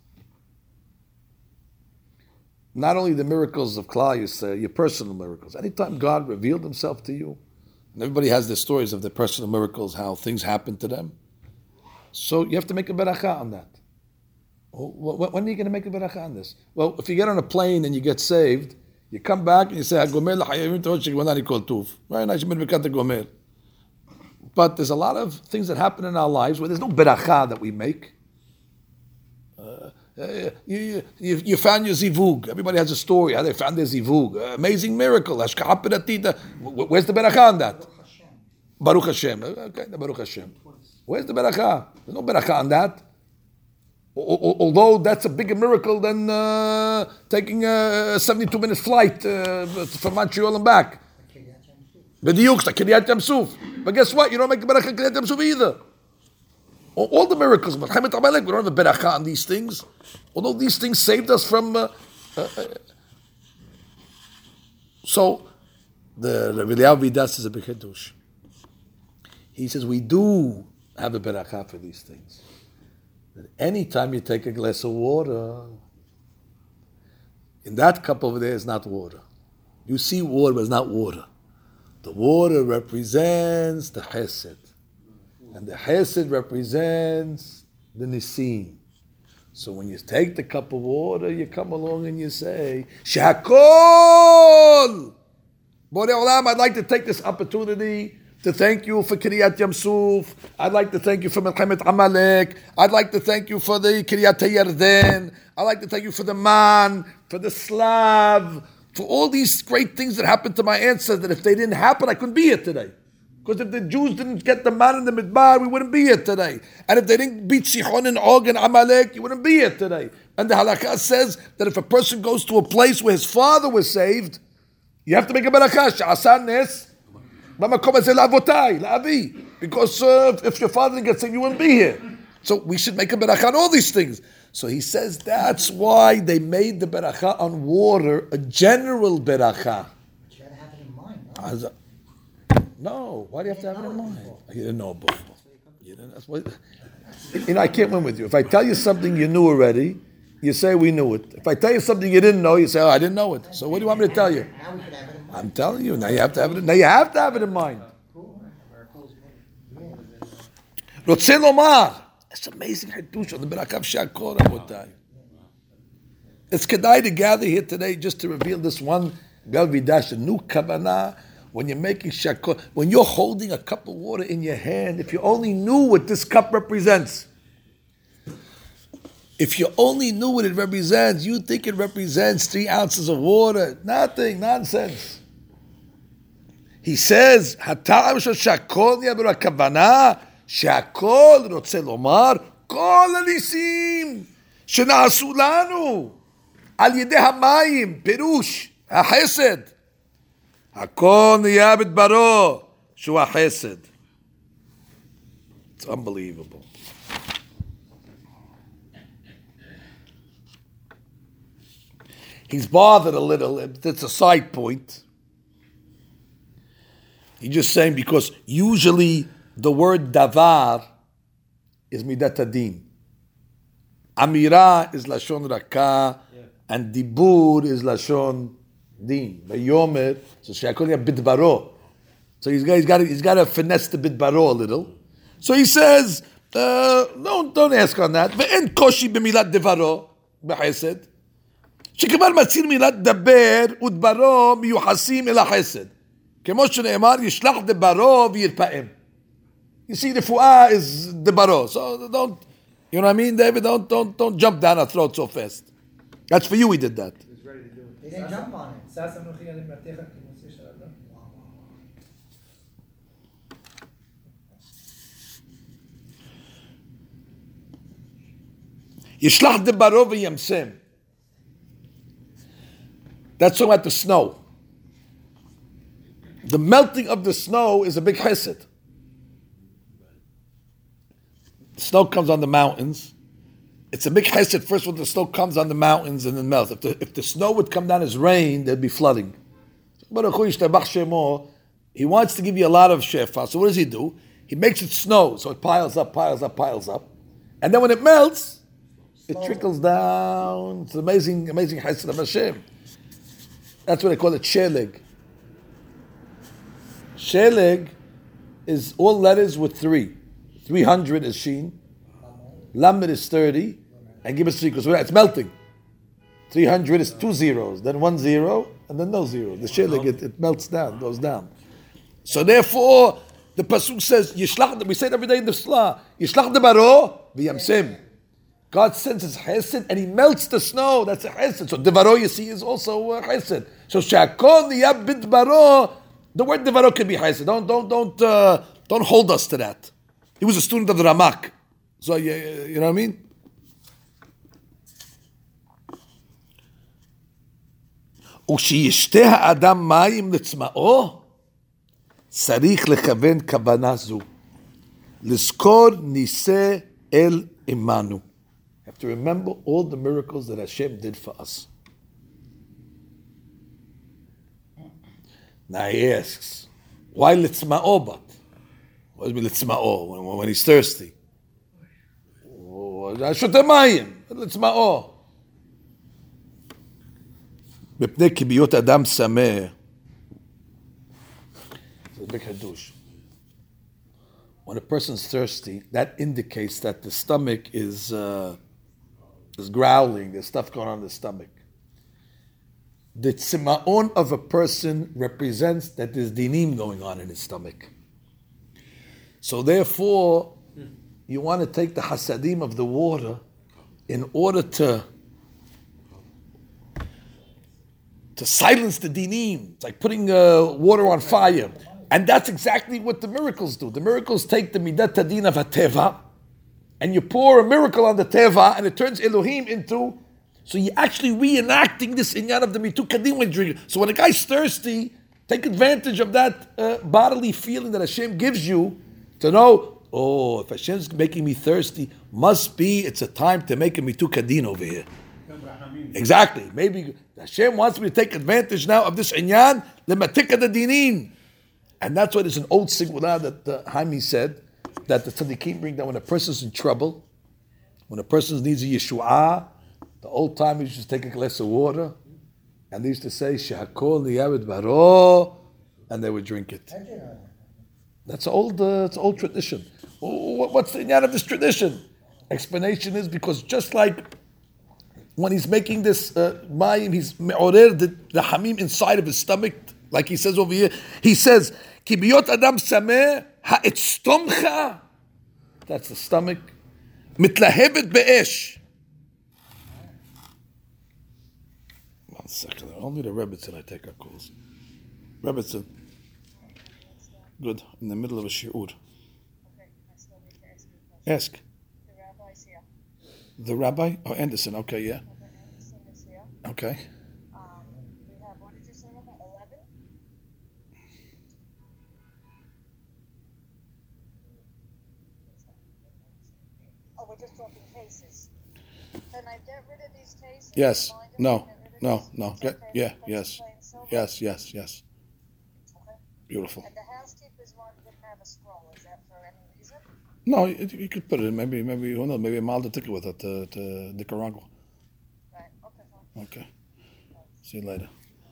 Not only the miracles of Klal Yisrael, your personal miracles. Anytime God revealed himself to you, and everybody has their stories of their personal miracles, how things happen to them. So you have to make a beracha on that. When are you going to make a beracha on this? Well, if you get on a plane and you get saved, you come back and you say, "Hagomer l'chayavim to'od shekvanani kol tuv." Very nice, gomer. But there's a lot of things that happen in our lives where there's no beracha that we make. Uh, uh, you, you, you found your zivug. Everybody has a story how they found their zivug. Uh, amazing miracle. Hashkaha peratita. Where's the beracha on that? Baruch Hashem. Okay, the Baruch Hashem. Where's the beracha? There's no beracha on that. Although that's a bigger miracle than uh, taking a seventy-two minute flight uh, from Montreal and back. B'diuk, like Kiryat Yamsuf. But guess what? You don't make a beracha Kiryat Yamsuf either. All the miracles, but we don't have a beracha on these things. Although these things saved us from... Uh, uh, uh, so, the Rav Eliyahu Vidas is a big Hiddush. He says, we do have a beracha for these things. That anytime you take a glass of water, in that cup over there is not water. You see water, but it's not water. The water represents the chesed. And the chesed represents the nisim. So when you take the cup of water, you come along and you say, Shakol! Borei Olam, I'd like to take this opportunity to thank you for Kiryat Yamsuf. I'd like to thank you for Melchemet Amalek. I'd like to thank you for the Kiryat Yarden. I'd like to thank you for the Man, for the Slav, for all these great things that happened to my ancestors, that if they didn't happen, I couldn't be here today. Because if the Jews didn't get the Man in the Midbar, we wouldn't be here today. And if they didn't beat Sichon and Og and Amalek, you wouldn't be here today. And the halakha says that if a person goes to a place where his father was saved, you have to make a barakah. Sha'asan nes. Because uh, if your father didn't get saved, you wouldn't be here. So we should make a barakah on all these things. So he says that's why they made the barakah on water a general barakah. But you gotta have it in mind, no? As a- No, why do you have to have it in mind? You didn't know before. You didn't, that's what, you know, I can't win with you. If I tell you something you knew already, you say we knew it. If I tell you something you didn't know, you say, oh, I didn't know it. So what do you want me to tell you? Now we should have it in mind. I'm telling you, now you have to have it. Now you have to have it in mind. Rotzeh lomar. It's amazing hadush on the Berakav Shakor, Rabotai. It's kedai to gather here today just to reveal this one Galvidash, a new kavanah. When you're making shakor, when you're holding a cup of water in your hand, if you only knew what this cup represents, if you only knew what it represents, you think it represents three ounces of water. Nothing, nonsense. He says, "Hatam shakol yabra kavana shakol rotze lomar kol hanisim shena'asu lanu al yedei hamayim perush hachesed hakol niyah b'dbaro shu hachesed." It's unbelievable. He's bothered a little. It's a side point. He's just saying because usually the word davar is midat hadin. Amira is lashon raka, and dibur is lashon din. Vayomer, so she'akol bidbaro. So he's got he's got he's got to finesse the bidbaro a little. So he says, uh, don't don't ask on that. Ve'en koshi b'milat devaro b'chesed. שכבר מציר מילת דבר ודברו מיוחסים אל החסד. כמו שנאמר, ישלח דברו וירפאם. You see, the fu'ah is דברו. So don't, you know what I mean, David? Don't, don't, don't jump down our throat so fast. That's for you, we did that. They didn't jump on it. ישלח דברו וימסם. That's talking about the snow. The melting of the snow is a big chesed. The snow comes on the mountains. It's a big chesed first when the snow comes on the mountains and then melts. If the, if the snow would come down as rain, there'd be flooding. He wants to give you a lot of shefa. So what does he do? He makes it snow, so it piles up, piles up, piles up. And then when it melts, it trickles down. It's amazing, amazing chesed of Hashem. That's what they call it, sheleg. Sheleg is all letters with three. three hundred is sheen. Lamed is thirty. And give us three, because it's melting. three hundred is two zeros, then one zero, and then no zero. The sheleg, it, it melts down, goes down. So therefore, the pasuk says, Yishlach, we say it every day in the Salah, Yishlach debaro v'yamsim. God sends his chesed and he melts the snow. That's a chesed. So devaro, you see, is also a chesed. So shakol niyah bidbaro. The word devaro can be chesed. Don't don't don't uh, don't hold us to that. He was a student of the Ramak. So you, you know what I mean. וכשישתה האדם מים לצמאו, צריך לכוון כוונה זו. לזכור ניסה אל עמנו. Have to remember all the miracles that Hashem did for us. Now he asks, why litzma'o but? What does it mean litzma'o? When, when he's thirsty. Shotemayim, litzma'o. מפני כי בהיות אדם צמא. It's a big hadush. When a person's thirsty, that indicates that the stomach is uh, there's growling, there's stuff going on in the stomach. The tzima'on of a person represents that there's dinim going on in his stomach. So therefore, you want to take the hasadim of the water in order to to silence the dinim. It's like putting uh, water on fire. And that's exactly what the miracles do. The miracles take the midat hadin of hateva, and you pour a miracle on the teva, and it turns Elohim into. So you're actually reenacting this inyan of the mitu kadim when drinking. So when a guy's thirsty, take advantage of that uh, bodily feeling that Hashem gives you to know, oh, if Hashem's making me thirsty, must be it's a time to make a mitu kadin over here. Exactly. Maybe Hashem wants me to take advantage now of this inyan, lematika the dinin. And that's why there's an old sigula that uh, Haimi said, that the tzaddikim bring that when a person's in trouble, when a person needs a yeshuah, the old time used to take a glass of water, and they used to say, Shehakol niyavet baro, and they would drink it. That's old, uh, it's old tradition. What's the inyan of this tradition? Explanation is because just like when he's making this uh, mayim, he's me'orer the, the hamim inside of his stomach, like he says over here, he says, Ki biyot adam sameh ha'etztomcha, that's the stomach, mitlahevet be'esh. One second, only the Rebbitzin I take our calls. Rebbitzin. Good, in the middle of a shi'ur. Ask. The rabbi's here. The rabbi? Oh, Anderson, okay, yeah. Okay, Anderson is here. Okay. Um, we have, what did you say, Rabbi? eleven? Oh, we're just talking cases. Can I get rid of these cases? Yes. Remind us No. to get rid of No. these? No. It's Get, okay. yeah. Place Yes. the plain silver? Yes. Yes. Yes. Okay. Beautiful. And the housekeepers want, didn't have a scroll. Is that for any reason? No, you, you could put it in. Maybe, maybe, who knows? Maybe a mild ticket with it to, to Nicaragua. Right. Okay, fine. Okay. See you later.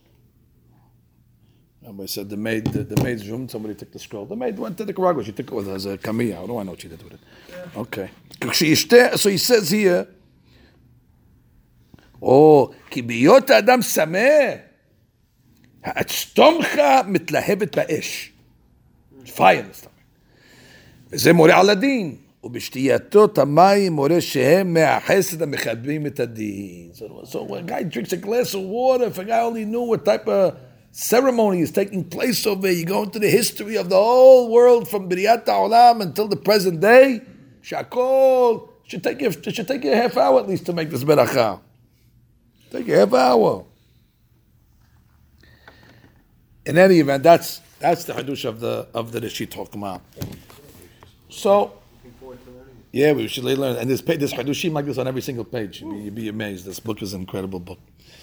Somebody said the maid, the, the maid's room. Somebody took the scroll. The maid went to Nicaragua. She took it with her as a camilla. How do I know what she did with it? Yeah. Okay. So he says here. Oh, כי בהיות האדם שמח, האצטומך מתלהבת באש. Fire in the stomach. וזה מורה על הדין. ובשתייתו המים מורה שהם מהחסד המחברים את הדין. So, so when a guy drinks a glass of water, if a guy only knew what type of ceremony is taking place over there, you go into the history of the whole world from B'riyat HaOlam until the present day, Shakol, should take you, it should take you a half hour at least to make this beracha. Take a half hour. In any event, that's that's the hadush of the of the Rishit Hokmah. So, yeah, we should learn. And there's this hadushim like this on every single page. You'd be, you'd be amazed. This book is an incredible book.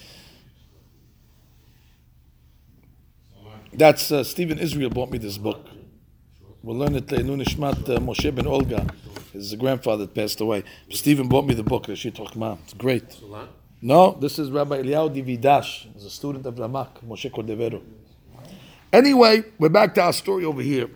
That's uh, Stephen Israel bought me this book. We'll learn it. Le'enu Nishmat uh, Moshe ben Olga. His grandfather passed away. Stephen bought me the book. Rishit Hokmah. It's great. No, this is Rabbi Eliyahu Dividash. He's a student of Ramak, Moshe Cordovero. Anyway, we're back to our story over here.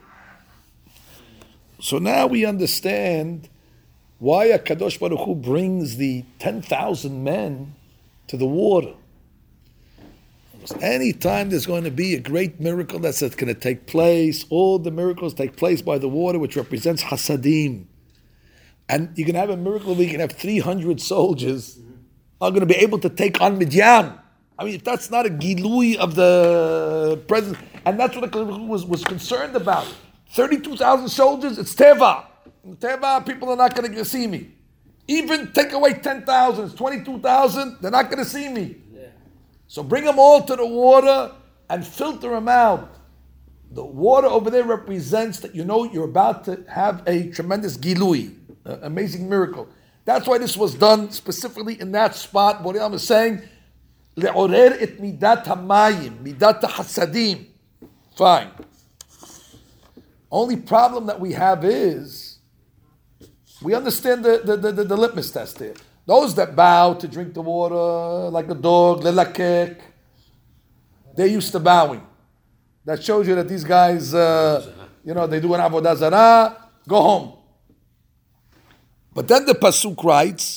So now we understand why HaKadosh Baruch Hu brings the ten thousand men to the water. Because anytime there's going to be a great miracle that's going to take place, all the miracles take place by the water, which represents Hasadim. And you can have a miracle where you can have three hundred soldiers are going to be able to take on Midian. I mean, if that's not a gilui of the presence, and that's what the was was concerned about. thirty-two thousand soldiers, it's Teva. In Teva, people are not going to see me. Even take away ten thousand, it's twenty-two thousand, they're not going to see me. Yeah. So bring them all to the water and filter them out. The water over there represents that you know you're about to have a tremendous gilui, an amazing miracle. That's why this was done specifically in that spot. Boream is saying, le'orer et midat hamayim, midat hasadim. Fine. Only problem that we have is, we understand the, the, the, the, the litmus test here. Those that bow to drink the water, like a dog, lelakek, they're used to bowing. That shows you that these guys, uh, you know, they do an avodah zarah, go home. But then the pasuk writes,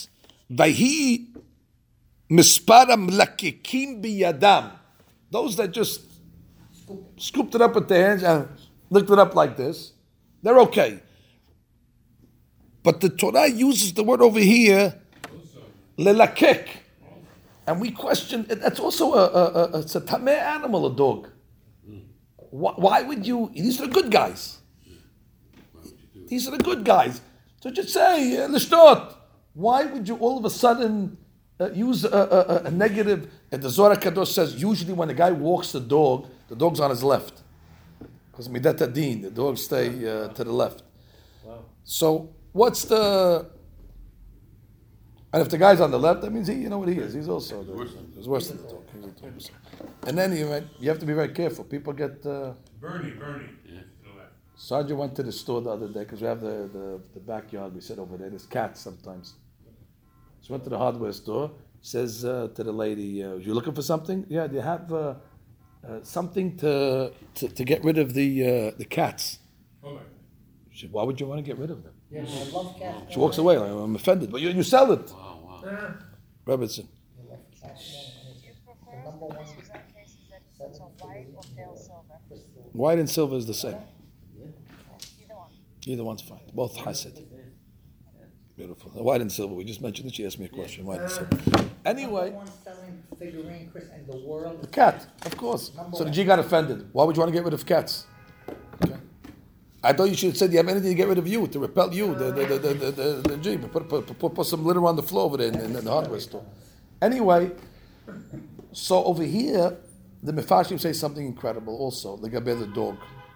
Vayhi mispara mlakikim biyadam. Those that just scooped it up with their hands and licked it up like this, they're okay. But the Torah uses the word over here, lelakik. And we question, that's also a, a, a, it's a tameh animal, a dog. Why, why would you, these are the good guys. These are the good guys. So just say, uh, l'shtot. Why would you all of a sudden uh, use a, a, a negative? And the Zohar Kadosh says, usually when a guy walks the dog, the dog's on his left. Because midat hadin, the dogs stay uh, to the left. Wow. So what's the... And if the guy's on the left, that means he, you know what he is. He's also the, he's worse than the dog. He's a dog. And then you might, you have to be very careful. People get. Uh, Bernie, Bernie. Yeah. Sergeant went to the store the other day because we have the, the, the backyard. We sit over there. There's cats sometimes. So he went to the hardware store. Says uh, to the lady, uh, "You looking for something? Yeah. Do you have uh, uh, something to, to to get rid of the uh, the cats?" Hold on. She said, "Why would you want to get rid of them?" Yeah, I love cats. She walks away. Like, I'm offended. But you, you sell it. Wow, wow. Robertson. I love cats. You prefer number one cases and cases that it's on white or pale silver? White and silver is the same. Either one. Either one's fine. Both hasid. Beautiful. The white and silver. We just mentioned it. She asked me a question. White and silver. Anyway. Number one selling figurine, Chris, in the world. The cat, of course. Number So the one. G got offended. Why would you want to get rid of cats? Okay. I thought you should have said you have anything to get rid of you, to repel you, the the the the, the, the, the G. Put, put, put, put some litter on the floor over there in, in, in the hardware store. Anyway, so over here, the Mefashim say something incredible also. The Gaber the dog.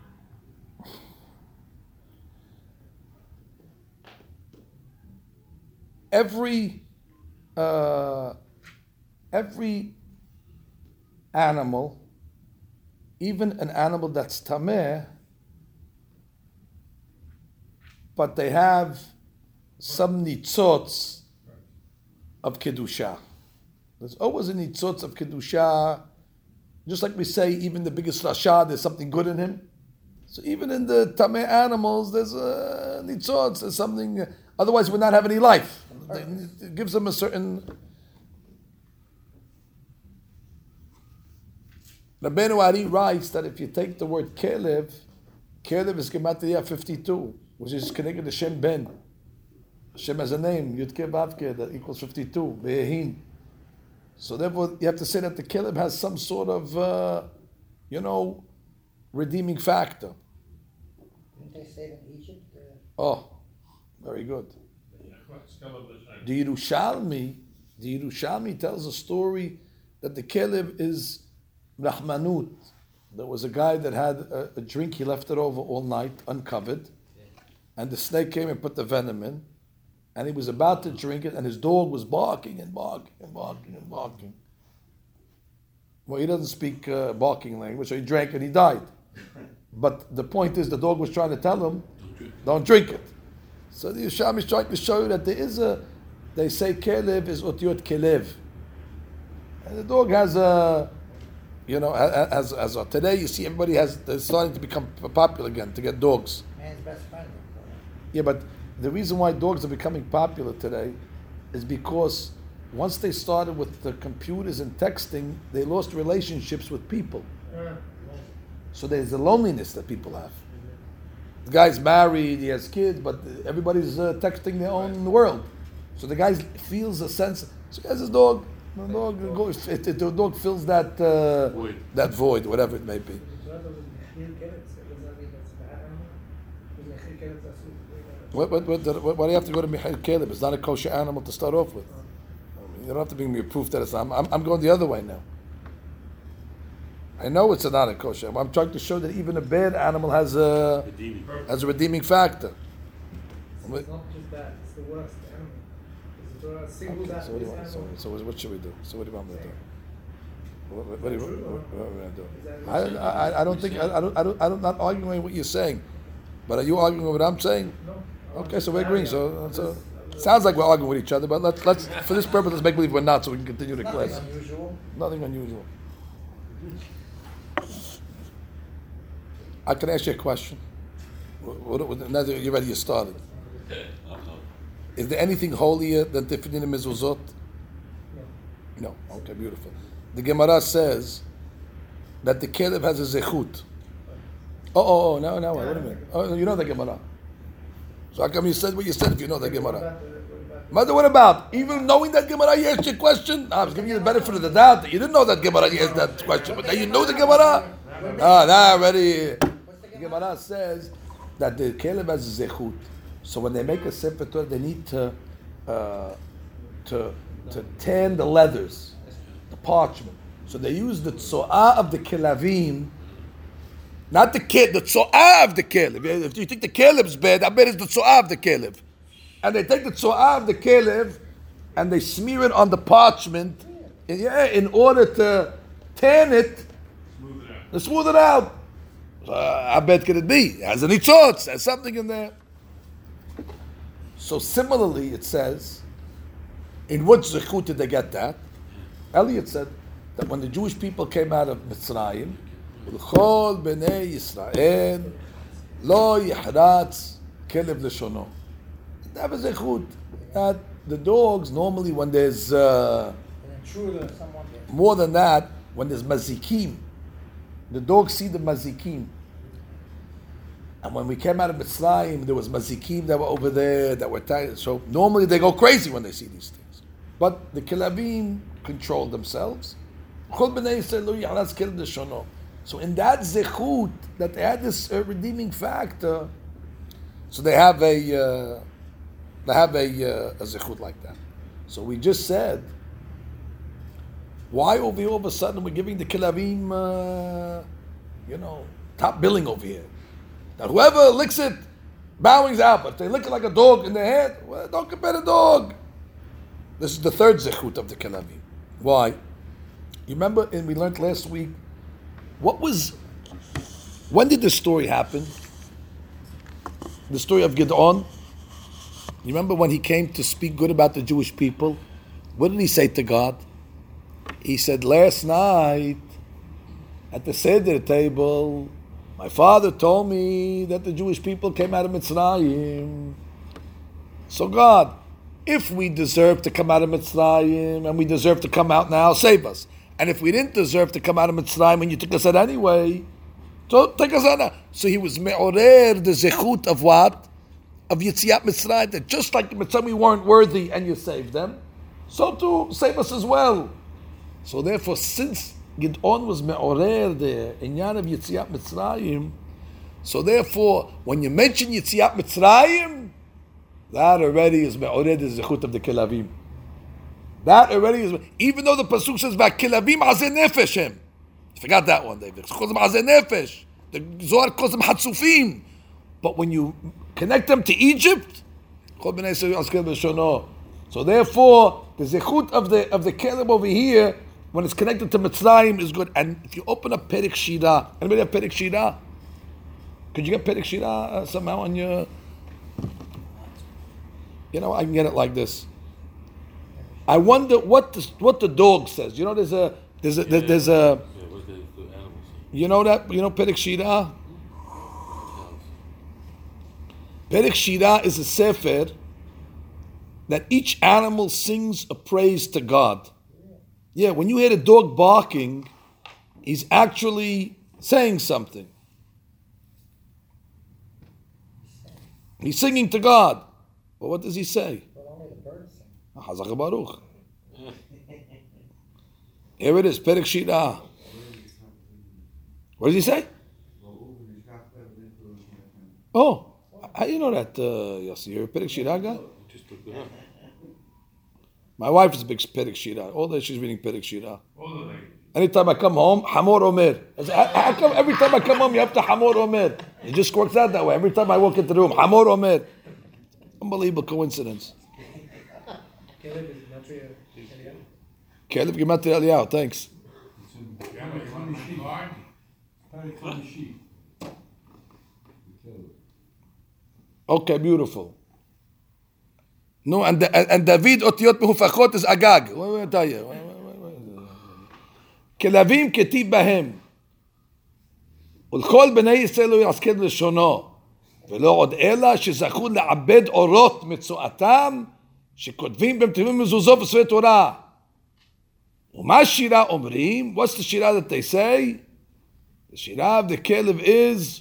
Every uh, every animal, even an animal that's tameh, but they have some nitzots of kedusha. There's always a nitzots of kedusha. Just like we say, even the biggest rasha, there's something good in him. So even in the tameh animals, there's a nitzots. There's something. Uh, otherwise, he would not have any life. It gives them a certain. Rabbeinu Ari writes that if you take the word Kelev, Kelev is Gematria fifty-two, which is connected to Shem Ben. Shem has a name, Yudke Vavke, that equals fifty-two, Be'ehin. So therefore, you have to say that the Kelev has some sort of, uh, you know, redeeming factor. Didn't they say it in Egypt? Uh, Oh, very good. The Yerushalmi, the Yerushalmi tells a story that the Kelev is Rahmanut. There was a guy that had a, a drink, he left it over all night, uncovered, and the snake came and put the venom in, and he was about to drink it, and his dog was barking and barking and barking and barking. Well, he doesn't speak uh, barking language, so he drank and he died. But the point is, the dog was trying to tell him, don't drink it. So the Yerushalmi is trying to show you that there is a, they say Kelev is Otiot Kelev. And the dog has a, you know, as as a, today you see everybody has, they're starting to become popular again, to get dogs. man's best friend. Yeah, but the reason why dogs are becoming popular today is because once they started with the computers and texting, they lost relationships with people. So there's a loneliness that people have. The guy's married, he has kids, but everybody's uh, texting their own world. So the guy feels a sense. So he has his dog. The dog, goes, it, it, the dog fills that uh, Void. that void, whatever it may be. What, what, what, what, why do you have to go to Michael Caleb? It's not a kosher animal to start off with. I mean, you don't have to bring me a proof that it's. I'm, I'm, I'm going the other way now. I know it's not a kosher. I'm trying to show that even a bad animal has a Redeeming. has a redeeming factor. It's not just that, it's the worst animal. It's the worst single Okay, that so what do you this want? So, animal. so what what should we do? So what do you want me to do? What, what, what, do you, True, what, what, what are we gonna do? Is that- I, I, I don't think I, I don't I don't I'm not arguing what you're saying, but are you arguing what I'm saying? No. I want Okay, to so we're agreeing. So, clarify. so I'm just- sounds like we're arguing with each other, but let's let's for this purpose let's make believe we're not, so we can continue the Nothing class. unusual. Nothing unusual. I can ask you a question. What, what, now that you're ready, you started. Is there anything holier than Tefillin and mezuzot? No. No. Okay, beautiful. The Gemara says that the Caleb has a zechut. Oh, oh, oh, no, no, wait, wait a minute. Oh, you know the Gemara. So how come you said what you said if you know the What Gemara? about the- what about the- Mother, what about? Even knowing that Gemara, you asked your question? I was giving you the benefit of the doubt that you didn't know that Gemara, you asked that question. But now you know the Gemara? Ah, nah, already. What's the The Gemara? Gemara says that the Caleb has a zechut. So when they make a Sefer Torah, they need to, uh, to, to tan the leathers, the parchment. So they use the tzo'ah of the Kelavim, not the kid, the tzo'ah of the Caleb. If you think the Caleb's bad, I bet it's the tzo'ah of the Caleb. And they take the tzo'ah of the Caleb and they smear it on the parchment, in, yeah, in order to tan it, Smooth it out. to smooth it out. Uh, I bet could it be? It has any thoughts? There's something in there. So similarly, it says, in what zechut did they get that? Eliot said that when the Jewish people came out of Mitzrayim, "L'chol b'nei Yisrael lo yihratz kelev leshono." They have a zechut that the dogs normally, when there's uh, An intruder, someone there. more than that, when there's mazikim, the dogs see the mazikim. And when we came out of Mitzrayim, there was mazikim that were over there that were tired. So normally they go crazy when they see these things. But the Kelavim control themselves. So in that zechut, that they had this uh, redeeming factor, so they have a uh, they have a, uh, a zechut like that. So we just said, why over here all of a sudden we're giving the Kelavim, uh, you know, top billing over here? That whoever licks it, bowing's out. But if they lick it like a dog in their head, well, don't compare the dog. This is the third zechut of the Kelavim. Why? You remember, and we learned last week, what was, when did this story happen? The story of Gid'on. You remember when he came to speak good about the Jewish people? What did he say to God? He said, last night at the Seder table, my father told me that the Jewish people came out of Mitzrayim. So God, if we deserve to come out of Mitzrayim and we deserve to come out now, save us. And if we didn't deserve to come out of Mitzrayim and you took us out anyway, so take us out now. So he was me'orer the zechut of what? Of Yetziat Mitzrayim, that just like in Mitzrayim we weren't worthy and you saved them, so to save us as well. So therefore, since Gid'on was me'orer the inyan of Yetziat Mitzrayim, so therefore, when you mention Yetziat Mitzrayim, that already is me'orer the zechut of the Kelavim. That already is, even though the pasuk says "Va'kelavim azeh nefesh hem." Forgot that one, David. It calls them azeh nefesh. The Zohar calls them hatzufim. But when you connect them to Egypt, so therefore, the zechut of the of the Caleb over here, when it's connected to Mitzrayim, is good. And if you open up Perek Shira, anybody have Perek Shira? Could you get Perek Shira uh, somehow on your? You know, I can get it like this. I wonder what the what the dog says. You know, there's a there's a Yeah. there's a Yeah, what the, the animals say. you know that you know Perek Shira. Perek Shira is a sefer that each animal sings a praise to God. Yeah, when you hear a dog barking, he's actually saying something. He's singing to God. But what does he say? But only the birds sing. Hazak Baruch. Here it is, Perek Shira. What does he say? Oh, how do you know that, uh, Yossi? You're a Perek Shira guy? Just look it up. My wife is a big Perek Shira. All day she's reading Perek Shira. All the ladies. Anytime I come home, Hamor Omer. I say, how how come every time I come home you have to Hamor Omer? It just works out that way. Every time I walk into the room, Hamor Omer. Unbelievable coincidence. Caleb is Matria Eliyahu. Caleb Gematria Eliyahu, thanks. Yeah, but you want my card? Okay, beautiful. No, and and David otiyot mehufachot is Agag. Wait, wait, tell you. Wait, wait, wait, wait. Kelavim ketib bahem. ולכל בני ישראל לא יעסקד לשונו. ולא עוד אלא שזכו לעבד אורות מצואתם, שכותבים במתיבים מזוזות בספרי תורה. ומה השירה אומרים? What's the שירה that they say? The שירה of the כלב is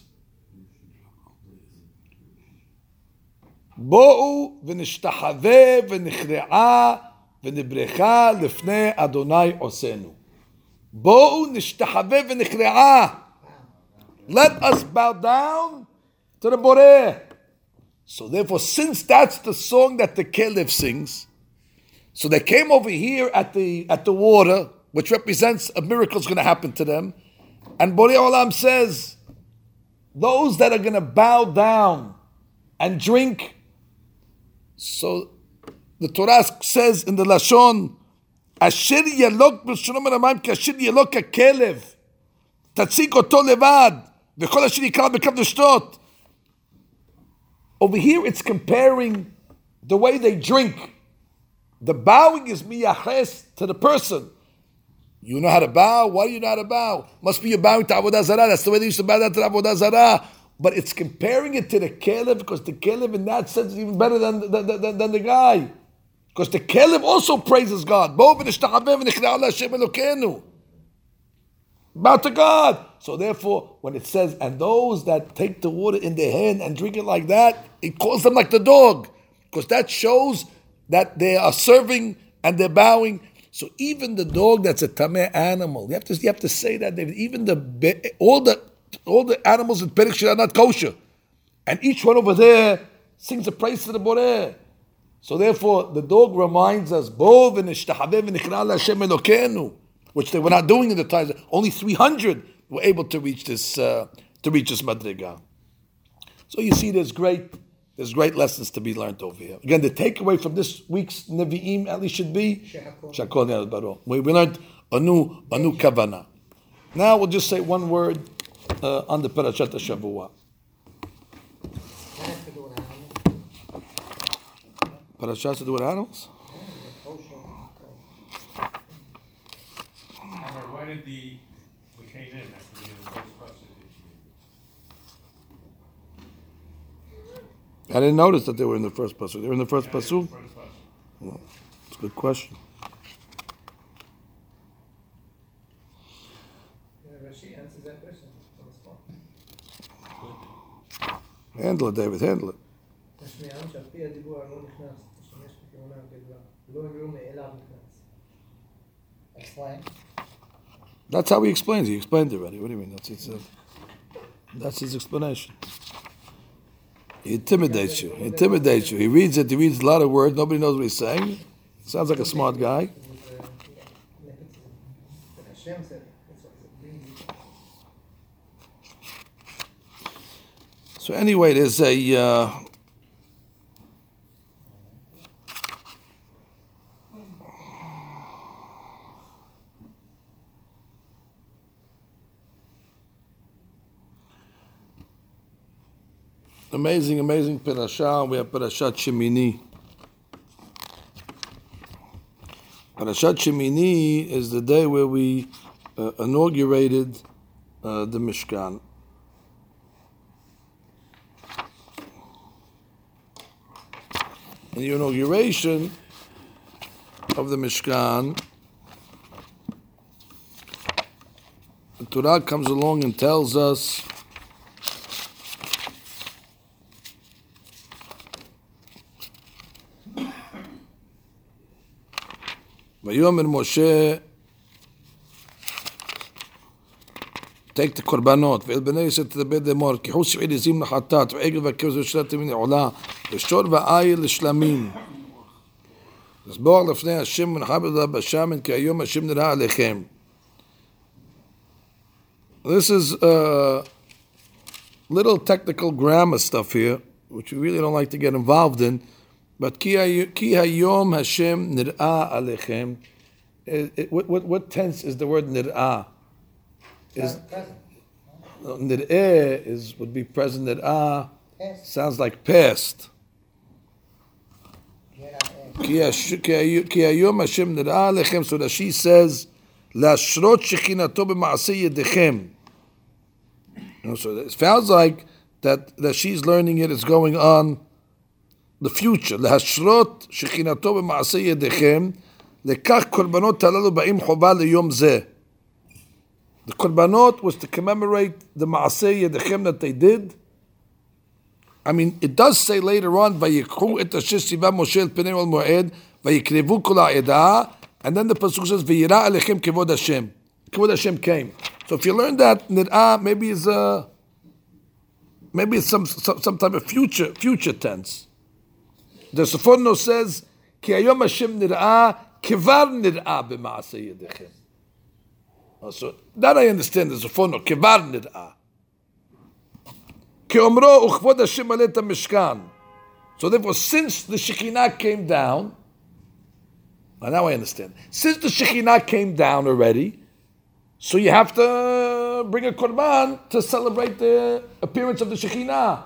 בואו ונשתחווה ונכרעה ונברכה לפני אדוני עושנו. בואו נשתחווה ונכרעה. Let us bow down to the Boreh. So therefore, since that's the song that the Kelev sings, so they came over here at the at the water, which represents a miracle is going to happen to them, and Borei Olam says, those that are going to bow down and drink. So the Torah says in the Lashon, Asher yalok b'shalom alamayim ki asher yalok ha'kelev, tatzik oto levad, v'chol asher yikra b'kav l'shtot. Over here it's comparing the way they drink. The bowing is miyaches to the person. You know how to bow? Why do you know how to bow? Must be you're bowing to Avodah Zarah. That's the way they used to bow down to Avodah Zarah. But it's comparing it to the Kelev because the Kelev in that sense is even better than, than, than, than the guy. Because the Kelev also praises God. Bow to God. So therefore, when it says, and those that take the water in their hand and drink it like that, it calls them like the dog. Because that shows that they are serving and they're bowing. So even the dog that's a tameh animal, you have to you have to say that, David. Even the all the all the animals in Perek Shir are not kosher, and each one over there sings a praise to the Boreh. So therefore, the dog reminds us, Bo v'nishtachaveh v'nichra l'Hashem Elokeinu, which they were not doing in the times. Only three hundred were able to reach this uh, to reach this madriga. So you see, there's great. There's great lessons to be learned over here. Again, the takeaway from this week's Nevi'im at least should be Shakol Ne'al Baro. We learned a new, a new Kavanah. Now we'll just say one word uh, on the Parashat HaShavua. Parashat to do with animals? Why did the, the Canaan have to be in the first place? I didn't notice that they were in the first pasuk. They were in the first pasuk? First place. Well, that's a good question. Yeah, Rashi answers that question on the spot. Handle it, David, handle it. השמיעה שעל פי הדיבור לא נכנס, תשמש בכהונה וגדולה. לא הביאו מאליו נכנס. Explain. That's how he explains. He explained it already. What do you mean? That's his, uh, that's his explanation. He intimidates you. He intimidates you. He reads it. He reads a lot of words. Nobody knows what he's saying. Sounds like a smart guy. Hashem said it. That's what it brings you. So anyway, there's a uh, amazing, amazing parasha. We have Parashat Shemini. Parashat Shemini is the day where we uh, inaugurated uh, the Mishkan. In the inauguration of the Mishkan, the Torah comes along and tells us Vayomer Moshe, take the korbanot. Ve'el b'nei Yisrael tedabir lemor. Ki hu sev'il izim l'chatat. Ve'egel v'akevz v'shlat min ha'olah. V'shor v'ayil l'shlamim. L'zbor l'fnei Hashem v'nachab l'dah b'shamin ki hayom Hashem nirah alechem. This is uh, little technical grammar stuff here, which we really don't like to get involved in. But ki hayom Hashem nirah alechem. What, what, what tense is the word nirah? Is Present. nireh is would be present. Nirah Past. sounds like past. You're not in. Ki hash- ki hay- ki hayom Hashem nirah alechem. So that she says, "Lashrot shechinato b'maaseh yedechem." You know, so it sounds like that, that she's learning it is going on the future. להשרות שכינתו במעשה ידיכם, לכך קורבנות הללו באים חובה ליום זה. The korbanot was to commemorate the maaseh yedechem that they did. I mean, it does say later on, vayikhu et asher siva Moshe el penei ol moed, vayikrevu kol ha'edah, and then the pasuk says, vayira alechem kevod Hashem. Kevod Hashem came. So if you learn that, nir'ah maybe is a, maybe it's some, some some type of future future tense. The Seforno says, ki hayom Hashem nir'ah kevar nir'ah b'maaseh yedechem. So that I understand is a fono kevar nir'ah. Keomro uchvod Hashem alet mishkan. So therefore, since the Shekhinah came down, and now I understand. Since the Shekhinah came down already, so you have to bring a korban to celebrate the appearance of the Shekhinah.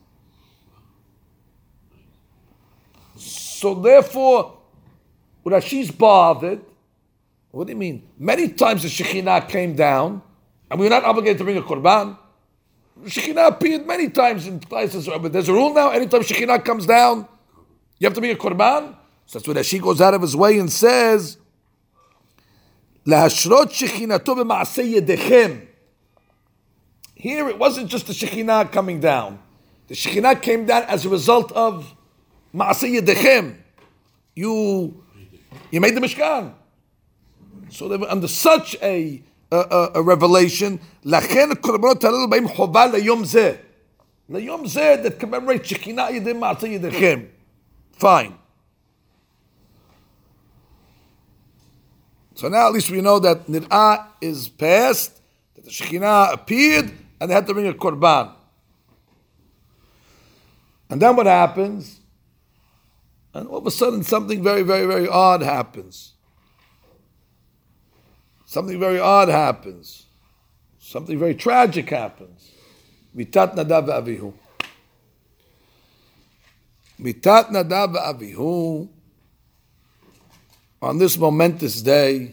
So therefore, Rashi's bothered. What do you mean? Many times the Shekhinah came down, and we were not obligated to bring a korban. The Shekhinah appeared many times in places, but there's a rule now, anytime Shekhinah comes down, you have to bring a korban. So that's why Rashi goes out of his way and says, Lahashrot Shekhinatu b'ma'aseh yedechem. Here it wasn't just the Shekhinah coming down. The Shekhinah came down as a result of ma'aseh yedechem. You, you made the Mishkan. So they were under such a, a, a, a revelation. Lachen korbanot halal b'im chova leyom zeh. Leyom zeh that commemorates Shekhinah yedim ma'aseh yedechem. Fine. So now at least we know that nir'ah is past, that the Shekhinah appeared, and they had to bring a korban. And then what happens? And all of a sudden something very, very, very odd happens. Something very odd happens. Something very tragic happens. Mitat Nadav v'Avihu. Mitat Nadav v'Avihu. On this momentous day.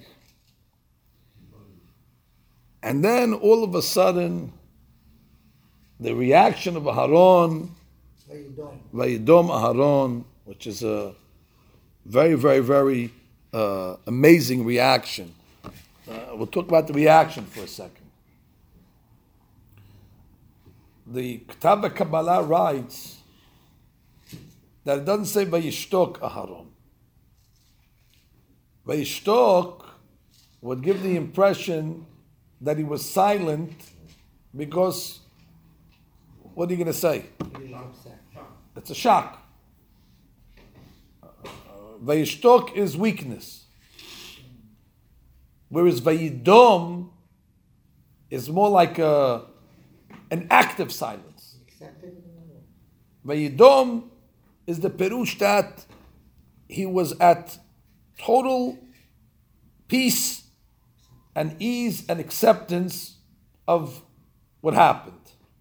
And then all of a sudden, the reaction of Aharon, Vayidom Aharon, which is a very, very, very uh, amazing reaction. Uh, we'll talk about the reaction for a second. The Ketubah Kabbalah writes that it doesn't say Vayishtok Aharon. Vayishtok would give the impression that he was silent because, what are you going to say? It's a shock. Vayishtok is weakness. Whereas Vayidom is more like a, an active silence. Vayidom is the perush that he was at total peace and ease and acceptance of what happened.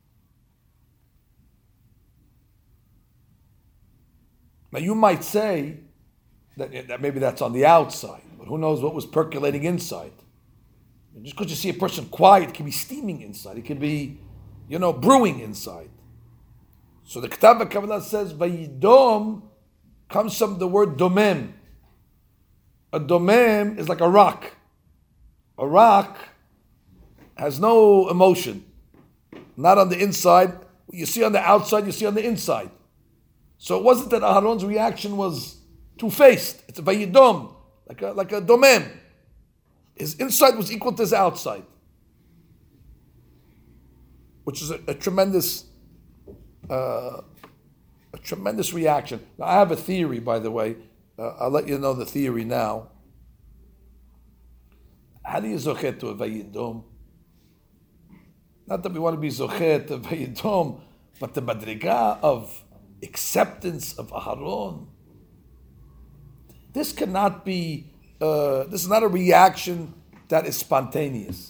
Now you might say that, that maybe that's on the outside. But who knows what was percolating inside? Just because you see a person quiet, it can be steaming inside. It can be, you know, brewing inside. So the Ketubah Kabbalah says, Vayidom comes from the word domem. A domem is like a rock. A rock has no emotion. Not on the inside. What you see on the outside, you see on the inside. So it wasn't that Aharon's reaction was two-faced. It's a Vayidom. Like a, like a domem. His inside was equal to his outside. Which is a, a tremendous uh, a tremendous reaction. Now, I have a theory, by the way. Uh, I'll let you know the theory now. How do you zochet to a Vayidom? Not that we want to be zochet to a Vayidom, but the madriga of acceptance of Aharon. This cannot be, uh, this is not a reaction that is spontaneous.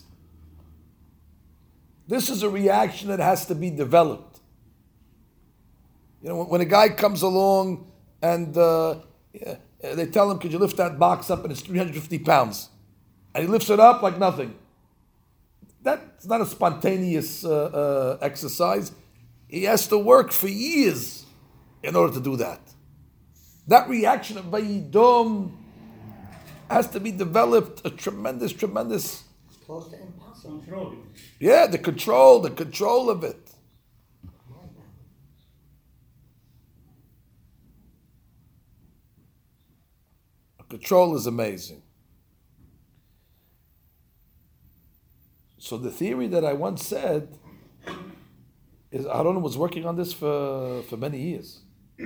This is a reaction that has to be developed. You know, when, when a guy comes along and uh, yeah, they tell him, could you lift that box up, and it's three hundred fifty pounds. And he lifts it up like nothing. That's not a spontaneous uh, uh, exercise. he has to work for years in order to do that. That reaction of Vayidom has to be developed a tremendous, tremendous. It's close to impossible. Control it. Yeah, the control, the control of it. Control is amazing. So the theory that I once said is Aaron was working on this for, for many years.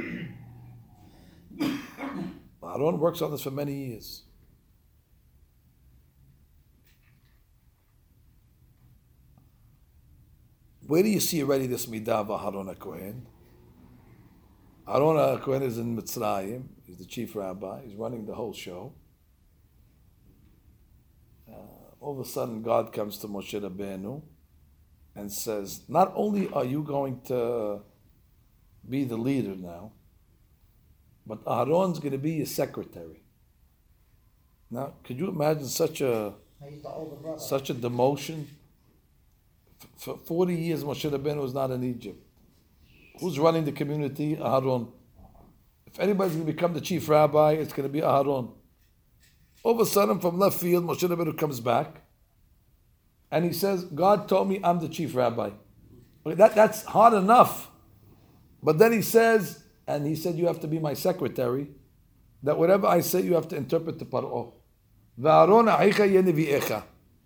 Aaron works on this for many years. Where do you see already this midah of Aaron HaKohen? Aaron HaKohen is in Mitzrayim. He's the chief rabbi. He's running the whole show. Uh, all of a sudden, God comes to Moshe Rabbeinu and says, not only are you going to be the leader now, but Aaron's going to be your secretary. Now, could you imagine such a He's the older brother. such a demotion? F- For forty years, Moshe Rabbeinu was not in Egypt. Who's running the community? Aaron. If anybody's going to become the chief rabbi, it's going to be Aaron. All of a sudden, from left field, Moshe Rabbeinu comes back, and he says, God told me I'm the chief rabbi. Okay, that, that's hard enough. But then he says, and he said, you have to be my secretary, that whatever I say, you have to interpret to Paro. V'Aaron achicha yeh nevi'echa.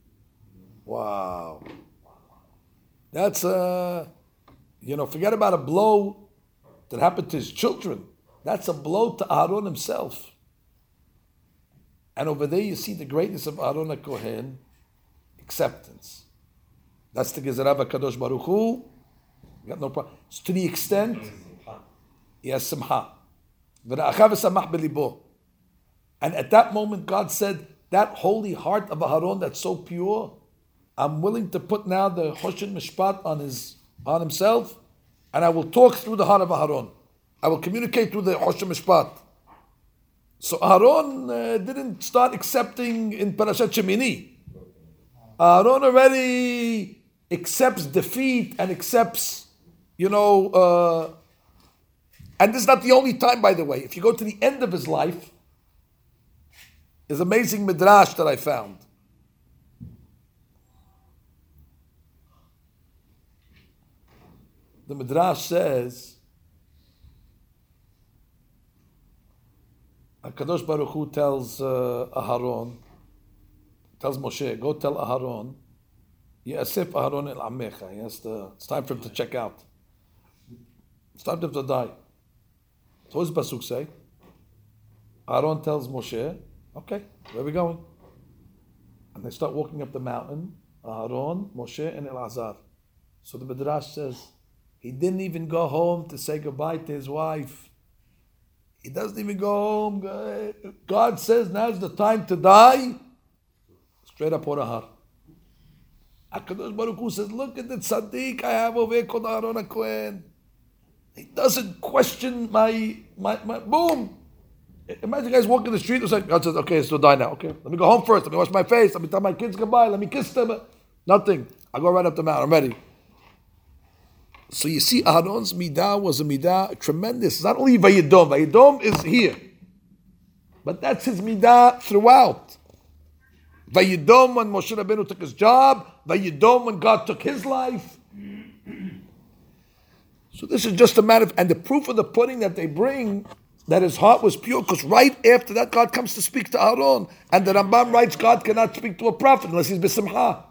Wow. That's, uh, you know, forget about a blow that happened to his children. That's a blow to Aaron himself. And over there you see the greatness of Aaron HaKohen, acceptance. That's the Gezerah of HaKadosh Baruch Hu. You got no problem. So to the extent, he has simcha. V'ra'acha v'samach b'libo. And at that moment God said, that holy heart of Aaron that's so pure, I'm willing to put now the Hoshen Mishpat on his on himself, and I will talk through the heart of Aaron. I will communicate through the Hoshen Mishpat. So Aaron uh, didn't start accepting in Parashat Shemini. Aaron already accepts defeat and accepts, you know, uh, and this is not the only time, by the way. If you go to the end of his life, there's amazing midrash that I found. The midrash says, HaKadosh Baruch Hu tells uh, Aharon, tells Moshe, go tell Aharon, Yasif Aharon el Amecha. He has to, it's time for him to check out. It's time for him to die. So what does Pasuk say? Aharon tells Moshe, okay, where are we going? And they start walking up the mountain, Aharon, Moshe, and Elazar. So the midrash says, he didn't even go home to say goodbye to his wife. He doesn't even go home. God says now's the time to die. Straight up Orahar. HaKadosh Baruch Hu says, look at the tzaddik I have over here called Aaron HaKohen. He doesn't question my, my, my, boom. Imagine guys walking the street, it's like, God says, okay, it's to die now. Okay, let me go home first. Let me wash my face. Let me tell my kids goodbye. Let me kiss them. Nothing. I go right up the mountain. I'm ready. So you see, Aaron's midah was a midah tremendous. It's not only Vayidom. Vayidom is here. But that's his midah throughout. Vayidom when Moshe Rabbeinu took his job. Vayidom when God took his life. So this is just a matter of, and the proof of the pudding that they bring, that his heart was pure, because right after that God comes to speak to Aaron. And the Rambam writes God cannot speak to a prophet unless he's b'simcha.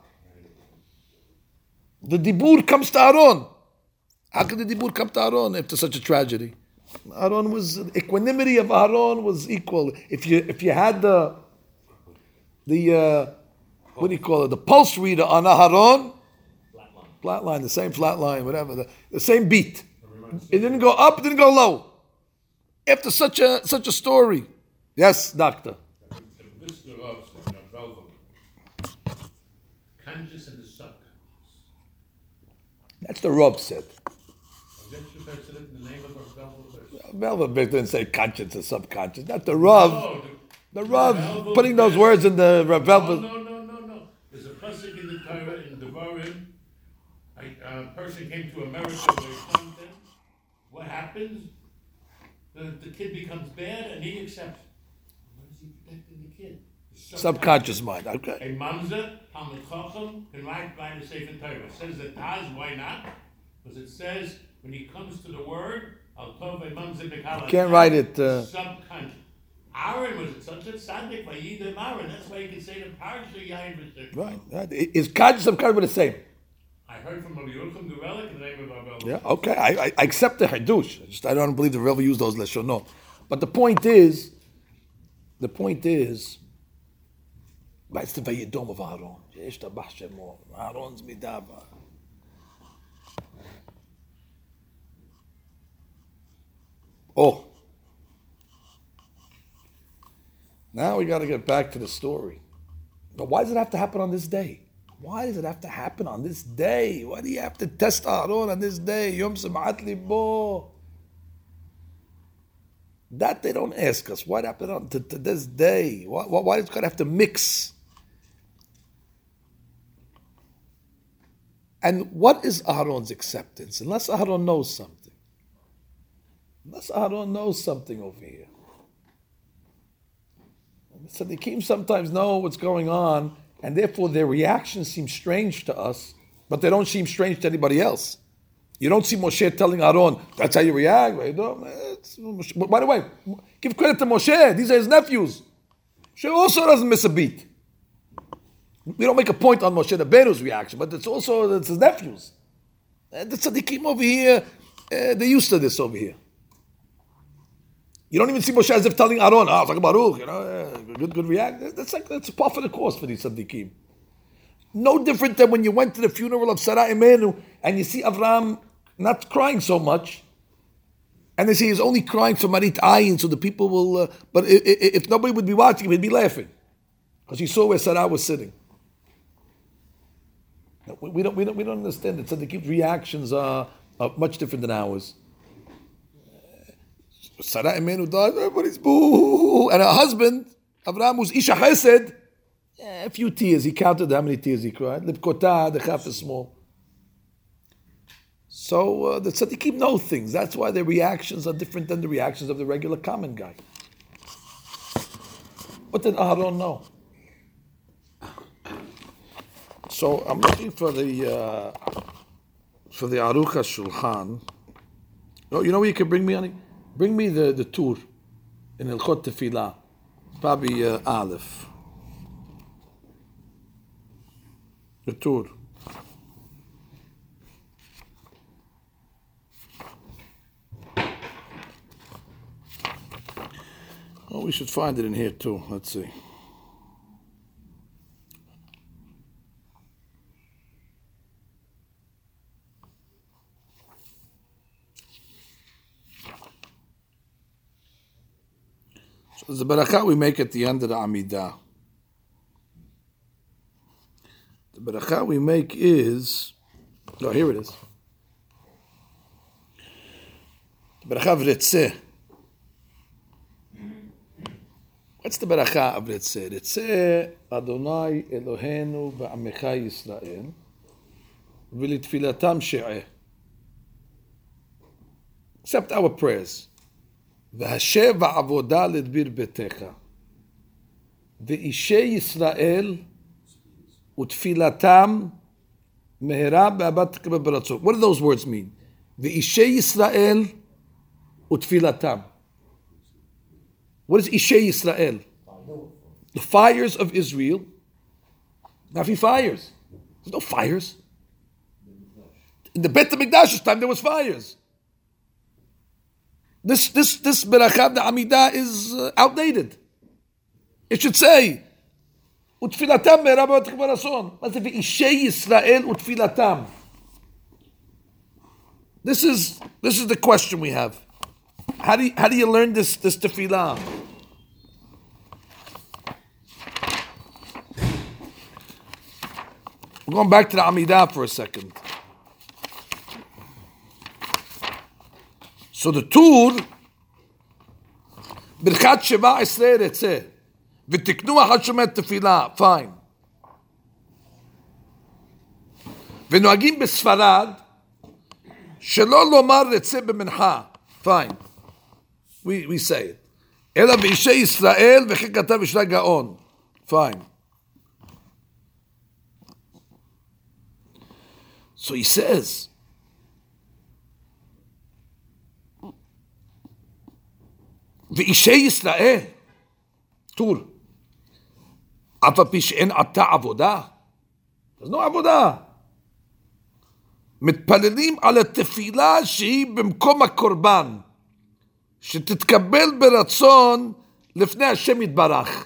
The dibur comes to Aaron. How could the dibur come to Aaron after such a tragedy? Aaron was, the equanimity of Aaron was equal. If you if you had the the uh, what do you call it, the pulse reader on Aaron, flat line, flat line, the same flat line, whatever, the, the same beat. It didn't go up, it didn't go low. After such a such a story, yes, doctor. This is the Rav said, Rav Velvet. Conscious and the subconscious. That's the Rav said. Didn't you say it in the name of Rav Velvet? Velvet didn't say conscious or subconscious. That's the Rav. No, The Rav putting those words in the Rav no, Velvet. no, no, no, no. There's a pasuk in the Torah in Devarim. I, uh, a person came to America with something, what happens? The, the kid becomes bad and he accepts. What is he protecting the kid? The Subconscious mind. Okay. A mamzer, Talmud Chacham, can write by the Sefer Torah. It says the Taz, why not? Because it says when he comes to the word, Al Tov a mamzer bekala. Can't write it. Uh, Subconscious. Aaron was such a tzaddik by Yidem Aaron. That's why you can say the Parsha Yain V'Sir. right. right. Is conscious subconscious the same? I heard from Rabbi Yochanan Durelik in the name of Abel. Yeah, okay. I, I, I accept the Hadush. I just I don't believe the Rebbe used those Leshonot. But the point is, the point is, it's the Vayidom of Aaron. Yesh tabach shemo. Aaron's midava. Oh. Now we got to get back to the story. But why does it have to happen on this day? Why does it have to happen on this day? Why do you have to test Aaron on this day? Yom Simchat Libo. That they don't ask us. Why happened on to, to this day? Why, why, why does God have to mix? And what is Aaron's acceptance? Unless Aaron knows something. Unless Aaron knows something over here. So the Tzaddikim sometimes know what's going on, and therefore their reactions seem strange to us, but they don't seem strange to anybody else. You don't see Moshe telling Aaron, that's how you react. Right? It's, by the way, give credit to Moshe. These are his nephews. Moshe also doesn't miss a beat. We don't make a point on Moshe Rabbeinu's reaction, but it's also it's his nephews. And the tzaddikim over here, uh, they're used to this over here. You don't even see Moshe as if telling Aaron, "Ah, talk about Baruch," you know, uh, good, good react. That's like that's a par for the course for these tzaddikim. No different than when you went to the funeral of Sarah Imenu and you see Avraham not crying so much, and they say he's only crying for Marit Ayin, so the people will. Uh, but if, if nobody would be watching him, he'd be laughing because he saw where Sarah was sitting. We don't, we don't, we don't understand it. Tzaddikim reactions are, are much different than ours. Sarah Imenu died, everybody's boo. And her husband, Avraham, who's Isha Chesed, yeah, a few tears. He counted how many tears he cried. Lipkota, the chaf is small. So uh, the tzaddikim know things. That's why their reactions are different than the reactions of the regular common guy. What did Aaron know? So I'm looking for the uh, for the Aruch HaShulchan. Oh, you know where you can bring me, honey? Bring me the, the tour in Hilchot Tefillah. Probably uh, Aleph. The tour. Oh, we should find it in here too. Let's see. So the barakah we make at the end of the Amidah. The barakah we make is, oh, here it is. The barakah of Ritzeh. What's the barakah of Ritzeh? Ritzeh Adonai Eloheinu ba'amecha Yisrael v'litfilatam she'eh. Except our prayers. והשב העבודה לדביר ביתך ואישי ישראל ותפילתם מהרה בהבט תקבל ברצון. What do those words mean? ואישי ישראל ותפילתם. What is אישי ישראל? The fires of Israel. Nafi fires. There's no fires. In the Beit HaMikdash's time there was fires. This this this Berachah the Amidah is uh, outdated. It should say Utfilatam me'era b'yot b'rason. What's it? Ishei Yisrael utfilatam. This is this is the question we have. How do you, how do you learn this this tefillah? We're going back to the Amidah for a second. So the tour, Birchat Sheva Esrei Retzeh, V'tiknu Achad Shomet Tefillah, fine. ונוהגים בספרד שלא לומר רצה במנחה. Fine. We, we say it. אלא באישי ישראל, וכן כתב ישנה גאון. Fine. So he says, ואישי ישראל, טור, אף על פי שאין עתה עבודה, אז לא עבודה. מתפללים על התפילה שהיא במקום הקורבן, שתתקבל ברצון לפני השם יתברך.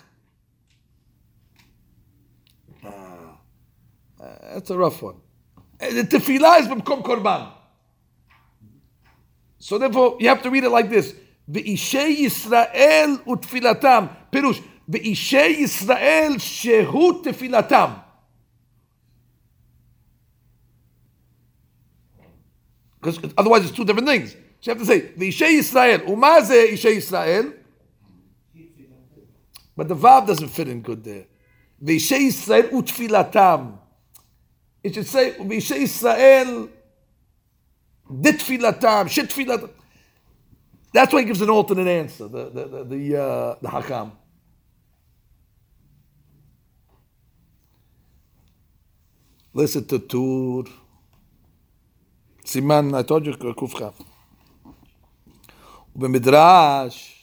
That's a rough one. The tefillah is במקום קורבן. So therefore, you have to read it like this. ואישי ישראל ותפילתם. פירוש, ואישי ישראל שהוא תפילתם. Because otherwise it's two different things. So you have to say, ואישי ישראל. ומה זה אישי ישראל? But the vav doesn't fit in good there. ואישי ישראל ותפילתם. It should say, ואישי ישראל דתפילתם, שתפילתם. That's why he gives an alternate answer, the the the, the, uh, the Hakam. Listen to Tur. Siman, I told you, Kuf Chaf. ובמדרש,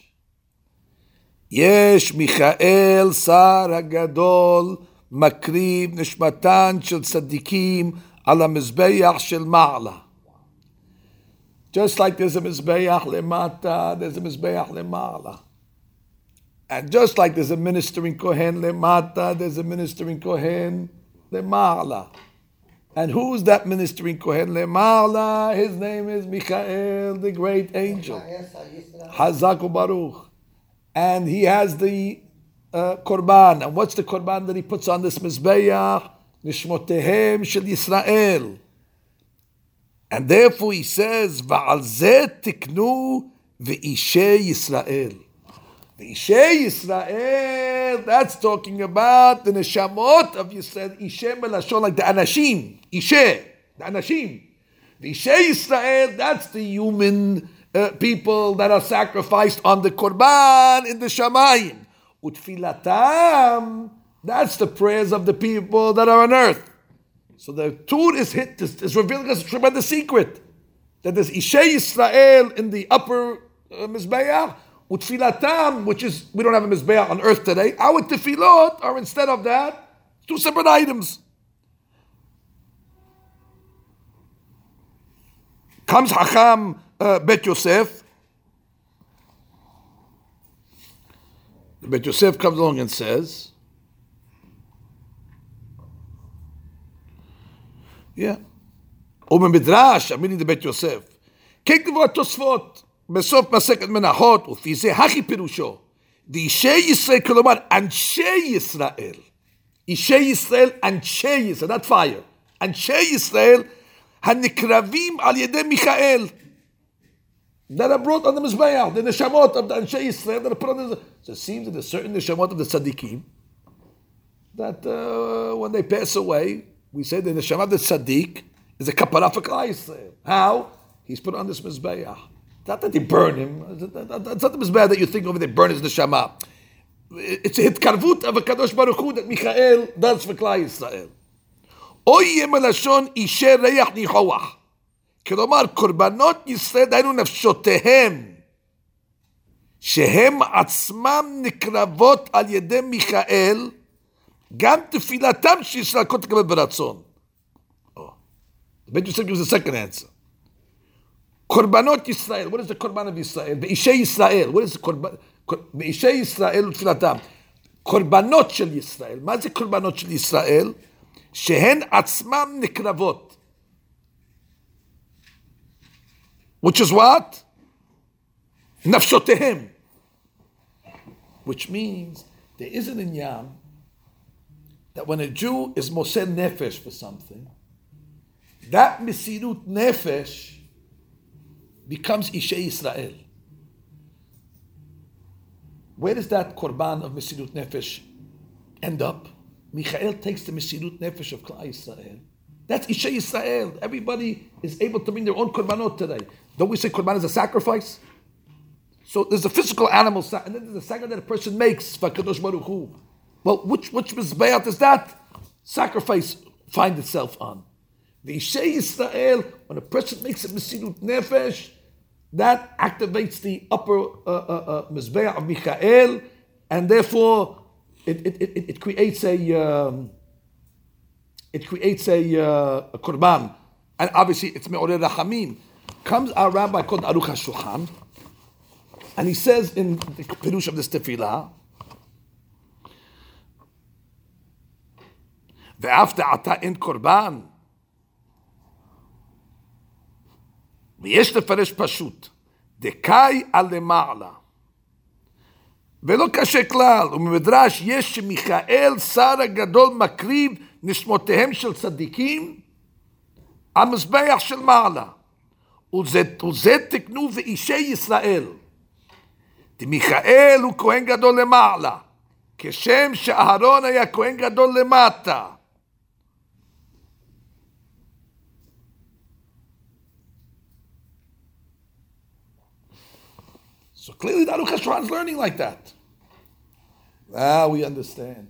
יש מיכאל שר הגדול מקריב נשמתן של צדיקים על המזבח של מעלה. Just like there's a mizbeach lemata, there's a mizbeach lemala. And just like there's a ministering kohen lemata, there's a ministering kohen lemala. And who's that ministering kohen lemala? His name is Michael, the great angel. Hazaku Baruch. And he has the uh, korban. And what's the korban that he puts on this mizbeach? Nishmotehem shel Yisrael. And therefore he says, "Va'al zeh tiknu ve'ishei Yisrael." Ve'ishei Yisrael, that's talking about the neshamot of Yisrael. Ishe melashon, like the anashim. Ishe, the anashim. Ve'ishei Yisrael, that's the human uh, people that are sacrificed on the korban in the shamayim. Utfilatam, that's the prayers of the people that are on earth. So the Tur is hit, is, is revealing us a tremendous secret. That there's Ishei Yisrael in the upper uh, Mizbeach, Utfilatam, which is, we don't have a Mizbeach on earth today. Our Tefillot are instead of that, two separate items. Comes Hacham uh, Bet Yosef. Bet Yosef comes along and says, yeah. ובמדרש, המילים לבית יוסף, ככתבו התוספות, בסוף מסכת מנחות, ולפי זה הכי פירושו, ואישי ישראל, כלומר, אנשי ישראל, אישי ישראל, אנשי ישראל, not fire, אנשי ישראל, הנקרבים על ידי מיכאל, that are brought on the Mizbeach, the neshamot of the אנשי ישראל, that are put on the... So it seems that there's certain neshamot of the tzaddikim, that uh, when they pass away, we say the neshama of the tzaddik is a kapara for Klal Yisrael. How? He's put on this mizbeach. Not that they burn him. It's not the mizbeach that you think of. They burn his neshama. It's a hitkarvut of a kadosh baruch hu that Michael does for Klal Yisrael. Oy yemelashon ishe reach nichoach. כלומר, קורבנות ישראל דהיינו נפשותיהם, שהם עצמם נקרבות על ידי מיכאל, גם תפילתם שישראל כל תקבל ברצון. בית יוסף gives the second answer. קורבנות ישראל, what is the קורבן of ישראל? באישי ישראל, what is the קורבן? באישי ישראל ותפילתם. קורבנות של ישראל, מה זה קורבנות של ישראל? שהן עצמם נקרבות. Which is what? נפשותיהם. Which means there is an inyan that when a Jew is moseh nefesh for something, that mesirut nefesh becomes Ishei Yisrael. Where does that korban of mesirut nefesh end up? Michael takes the mesirut nefesh of Klal Yisrael That's Isha Yisrael. Everybody is able to bring their own korbanot today. Don't we say korban is a sacrifice? So there's a physical animal, sa- and then there's a sacrifice that a person makes for Kadosh Baruch Hu. Well, which which mizbeach does that sacrifice find itself on? The Isha Yisrael, when a person makes a Mesirut Nefesh, that activates the upper uh, uh, uh, mizbeach of Michael, and therefore it it, it, it creates a um, it creates a, uh, a korban, and obviously it's me'oreh rachamim. Comes our rabbi called Aruch HaShulchan, and he says in the Pirush of this tefillah, ואף דעתה אין קורבן, ויש לפרש פשוט, דקאי על למעלה, ולא קשה כלל, וממדרש יש שמיכאל שר הגדול מקריב נשמותיהם של צדיקים, על מזבח של מעלה, וזה, וזה תקנו ואישי ישראל, דמיכאל הוא כהן גדול למעלה, כשם שאהרון היה כהן גדול למטה, So clearly, the Aruch HaShulchan is learning like that. Now we understand.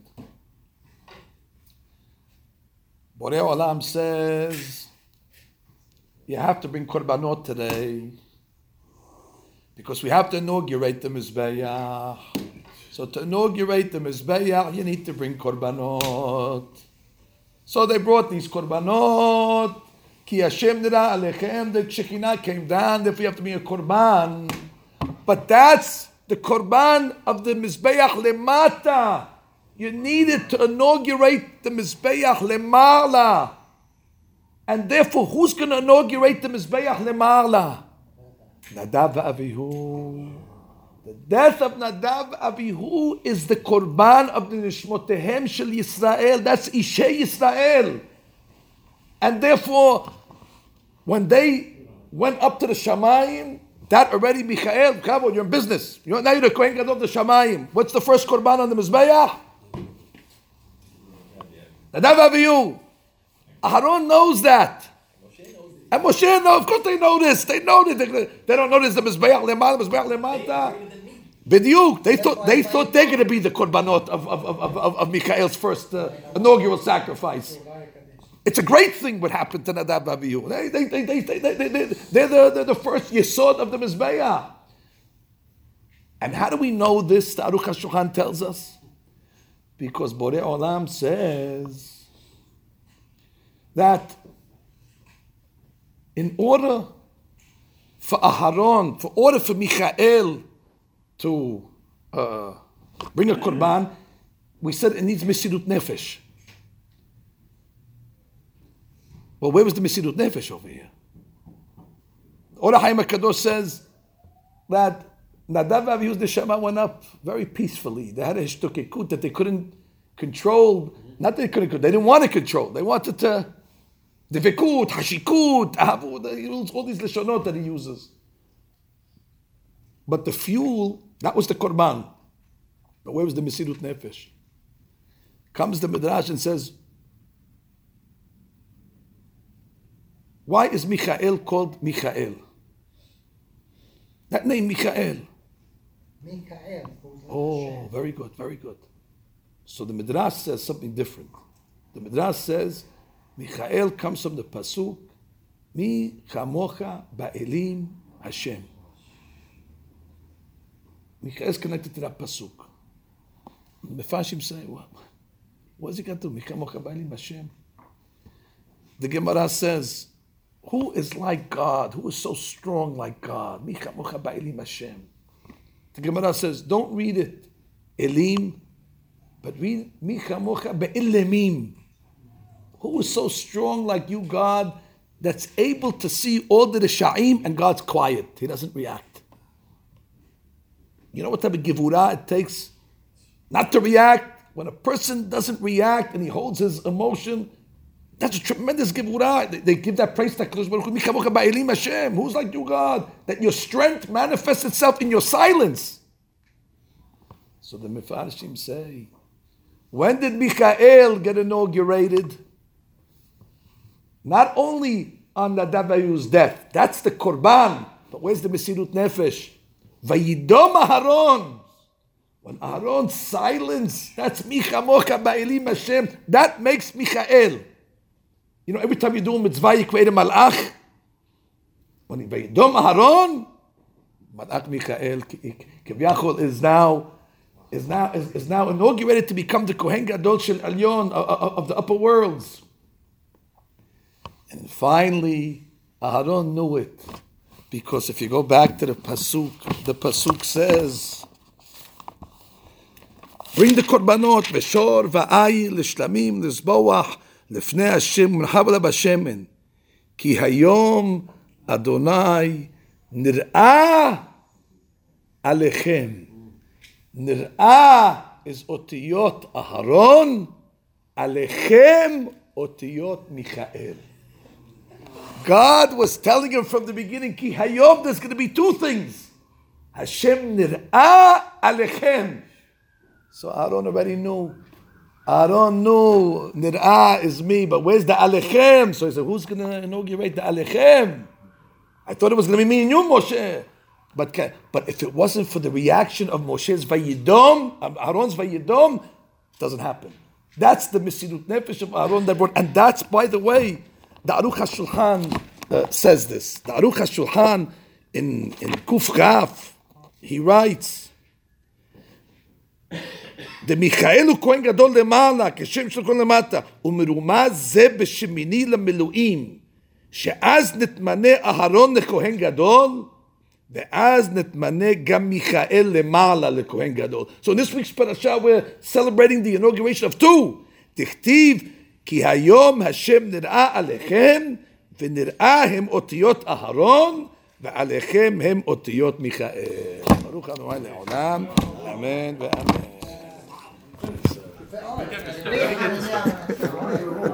Borei Olam says you have to bring korbanot today because we have to inaugurate the Mizbeach. So to inaugurate the Mizbeach, you need to bring korbanot. So they brought these korbanot. Ki Hashem nira alechem, the Shekinah came down. Therefore, you have to bring a korban. But that's the korban of the Mizbeach Lemata. You needed to inaugurate the Mizbeach Lemala. And therefore, who's going to inaugurate the Mizbeach Lemala? Nadav Avihu. The death of Nadav Avihu is the korban of the Nishmotehem Shel Yisrael. That's Ishe Yisrael. And therefore, when they went up to the Shamayim, that already, Michael, Kavod, you're in business. You're, now you're the Kohen Gadol of the Shamayim. What's the first korban on the Mizbeach? Nadav Avihu. Aharon knows that. And Moshe knows, of course they know this. They know that. They, they don't know this, the Mizbeach Lemata, Mizbeach Lemata. B'diuk. They thought, they thought they're going to be the korbanot of, of, of, of, of Michael's first uh, inaugural sacrifice. It's a great thing what happened to Nadav Avihu. They, they, they, they, they, they, they, they're, the, they're the first yesod of the Mizbeah. And how do we know this? The Aruch HaShulchan tells us. Because Borei Olam says that in order for Aharon, for order for Michael to uh, bring a korban, we said it needs Mesirut Nefesh. Well, where was the Mesirut Nefesh over here? Or Haim HaKadosh says that Nadav Avihu's neshama went up very peacefully. They had a hishtukekut that they couldn't control. Not that they couldn't control. They didn't want to control. They wanted to. Devikut, hashikut, ahavu, all these leshonot that he uses. But the fuel, that was the korban. But where was the Mesirut Nefesh? Comes the Midrash and says, why is Michael called Michael? That name, Michael. Michael. Oh, very good, very good. So the Midrash says something different. The Midrash says, Michael comes from the Pasuk, Mi chamocha ba'elim Hashem. Michael is connected to that Pasuk. The Mefashim say, what? What does he got to do? Mi chamocha ba'elim Hashem. The Gemara says, who is like God? Who is so strong like God? Mi chamocha ba'elim Hashem. The Gemara says, don't read it, Elim, but read Mi chamocha be'ilemim. Who is so strong like you, God, that's able to see all the Risha'im and God's quiet. He doesn't react. You know what type of givurah it takes not to react? When a person doesn't react and he holds his emotion, that's a tremendous givurah. They, they give that praise to HaKadosh Baruch Hu, Mi chamocha ba'elim Hashem. Who's like you, God? That your strength manifests itself in your silence. So the Mefarshim say, when did Michael get inaugurated? Not only on Nadav and Avihu's death, that's the Korban, but where's the Mesirut Nefesh? Vayidom Aharon. When Aharon silenced, that's Micha Mocha Ba'ilim Hashem, that makes Michael. You know, every time you do a mitzvah, you create a malach. When Vayidom Aharon, Malach Michael, Kivyachol is now is now is, is now inaugurated to become the Kohen Gadol Shel Elyon of, of, of the upper worlds. And finally, Aharon knew it, because if you go back to the pasuk, the pasuk says, "Bring the korbanot v'shor v'ayi l'shlamim l'zboach lefnei Hashem m'nachavla b'shemen, ki hayom Adonai nir'ah alechem." Nir'ah is otiyot Aharon, alechem otiyot Michael. God was telling him from the beginning, Ki hayom, there's going to be two things. Hashem nir'ah alechem. So Aaron already knew. Aaron knew nir'ah is me, but where's the alechem? So he said, who's going to inaugurate the alechem? I thought it was going to be me and you, Moshe. But, but if it wasn't for the reaction of Moshe's Vayidom, Aaron's Vayidom, it doesn't happen. That's the Mesirut Nefesh of Aaron that brought, and that's, by the way, the Aruch HaShulchan uh, says this. The Aruch HaShulchan in, in Kuf Chaf, he writes, the Michael Kohen Gadol למעלה, כשם של כל למטה, ומרומז זה בשמיני למילואים, שאז נתמנה אהרון לכהן גדול, ואז נתמנה גם מיכאל למעלה לכהן גדול. So in this week's parasha we're celebrating the inauguration of two. תכתיב, כי היום השם נראה עליכם, ונראה הם אותיות אהרון, ועליכם הם אותיות מיכאל. ברוך ה' לעולם, אמן ואמן.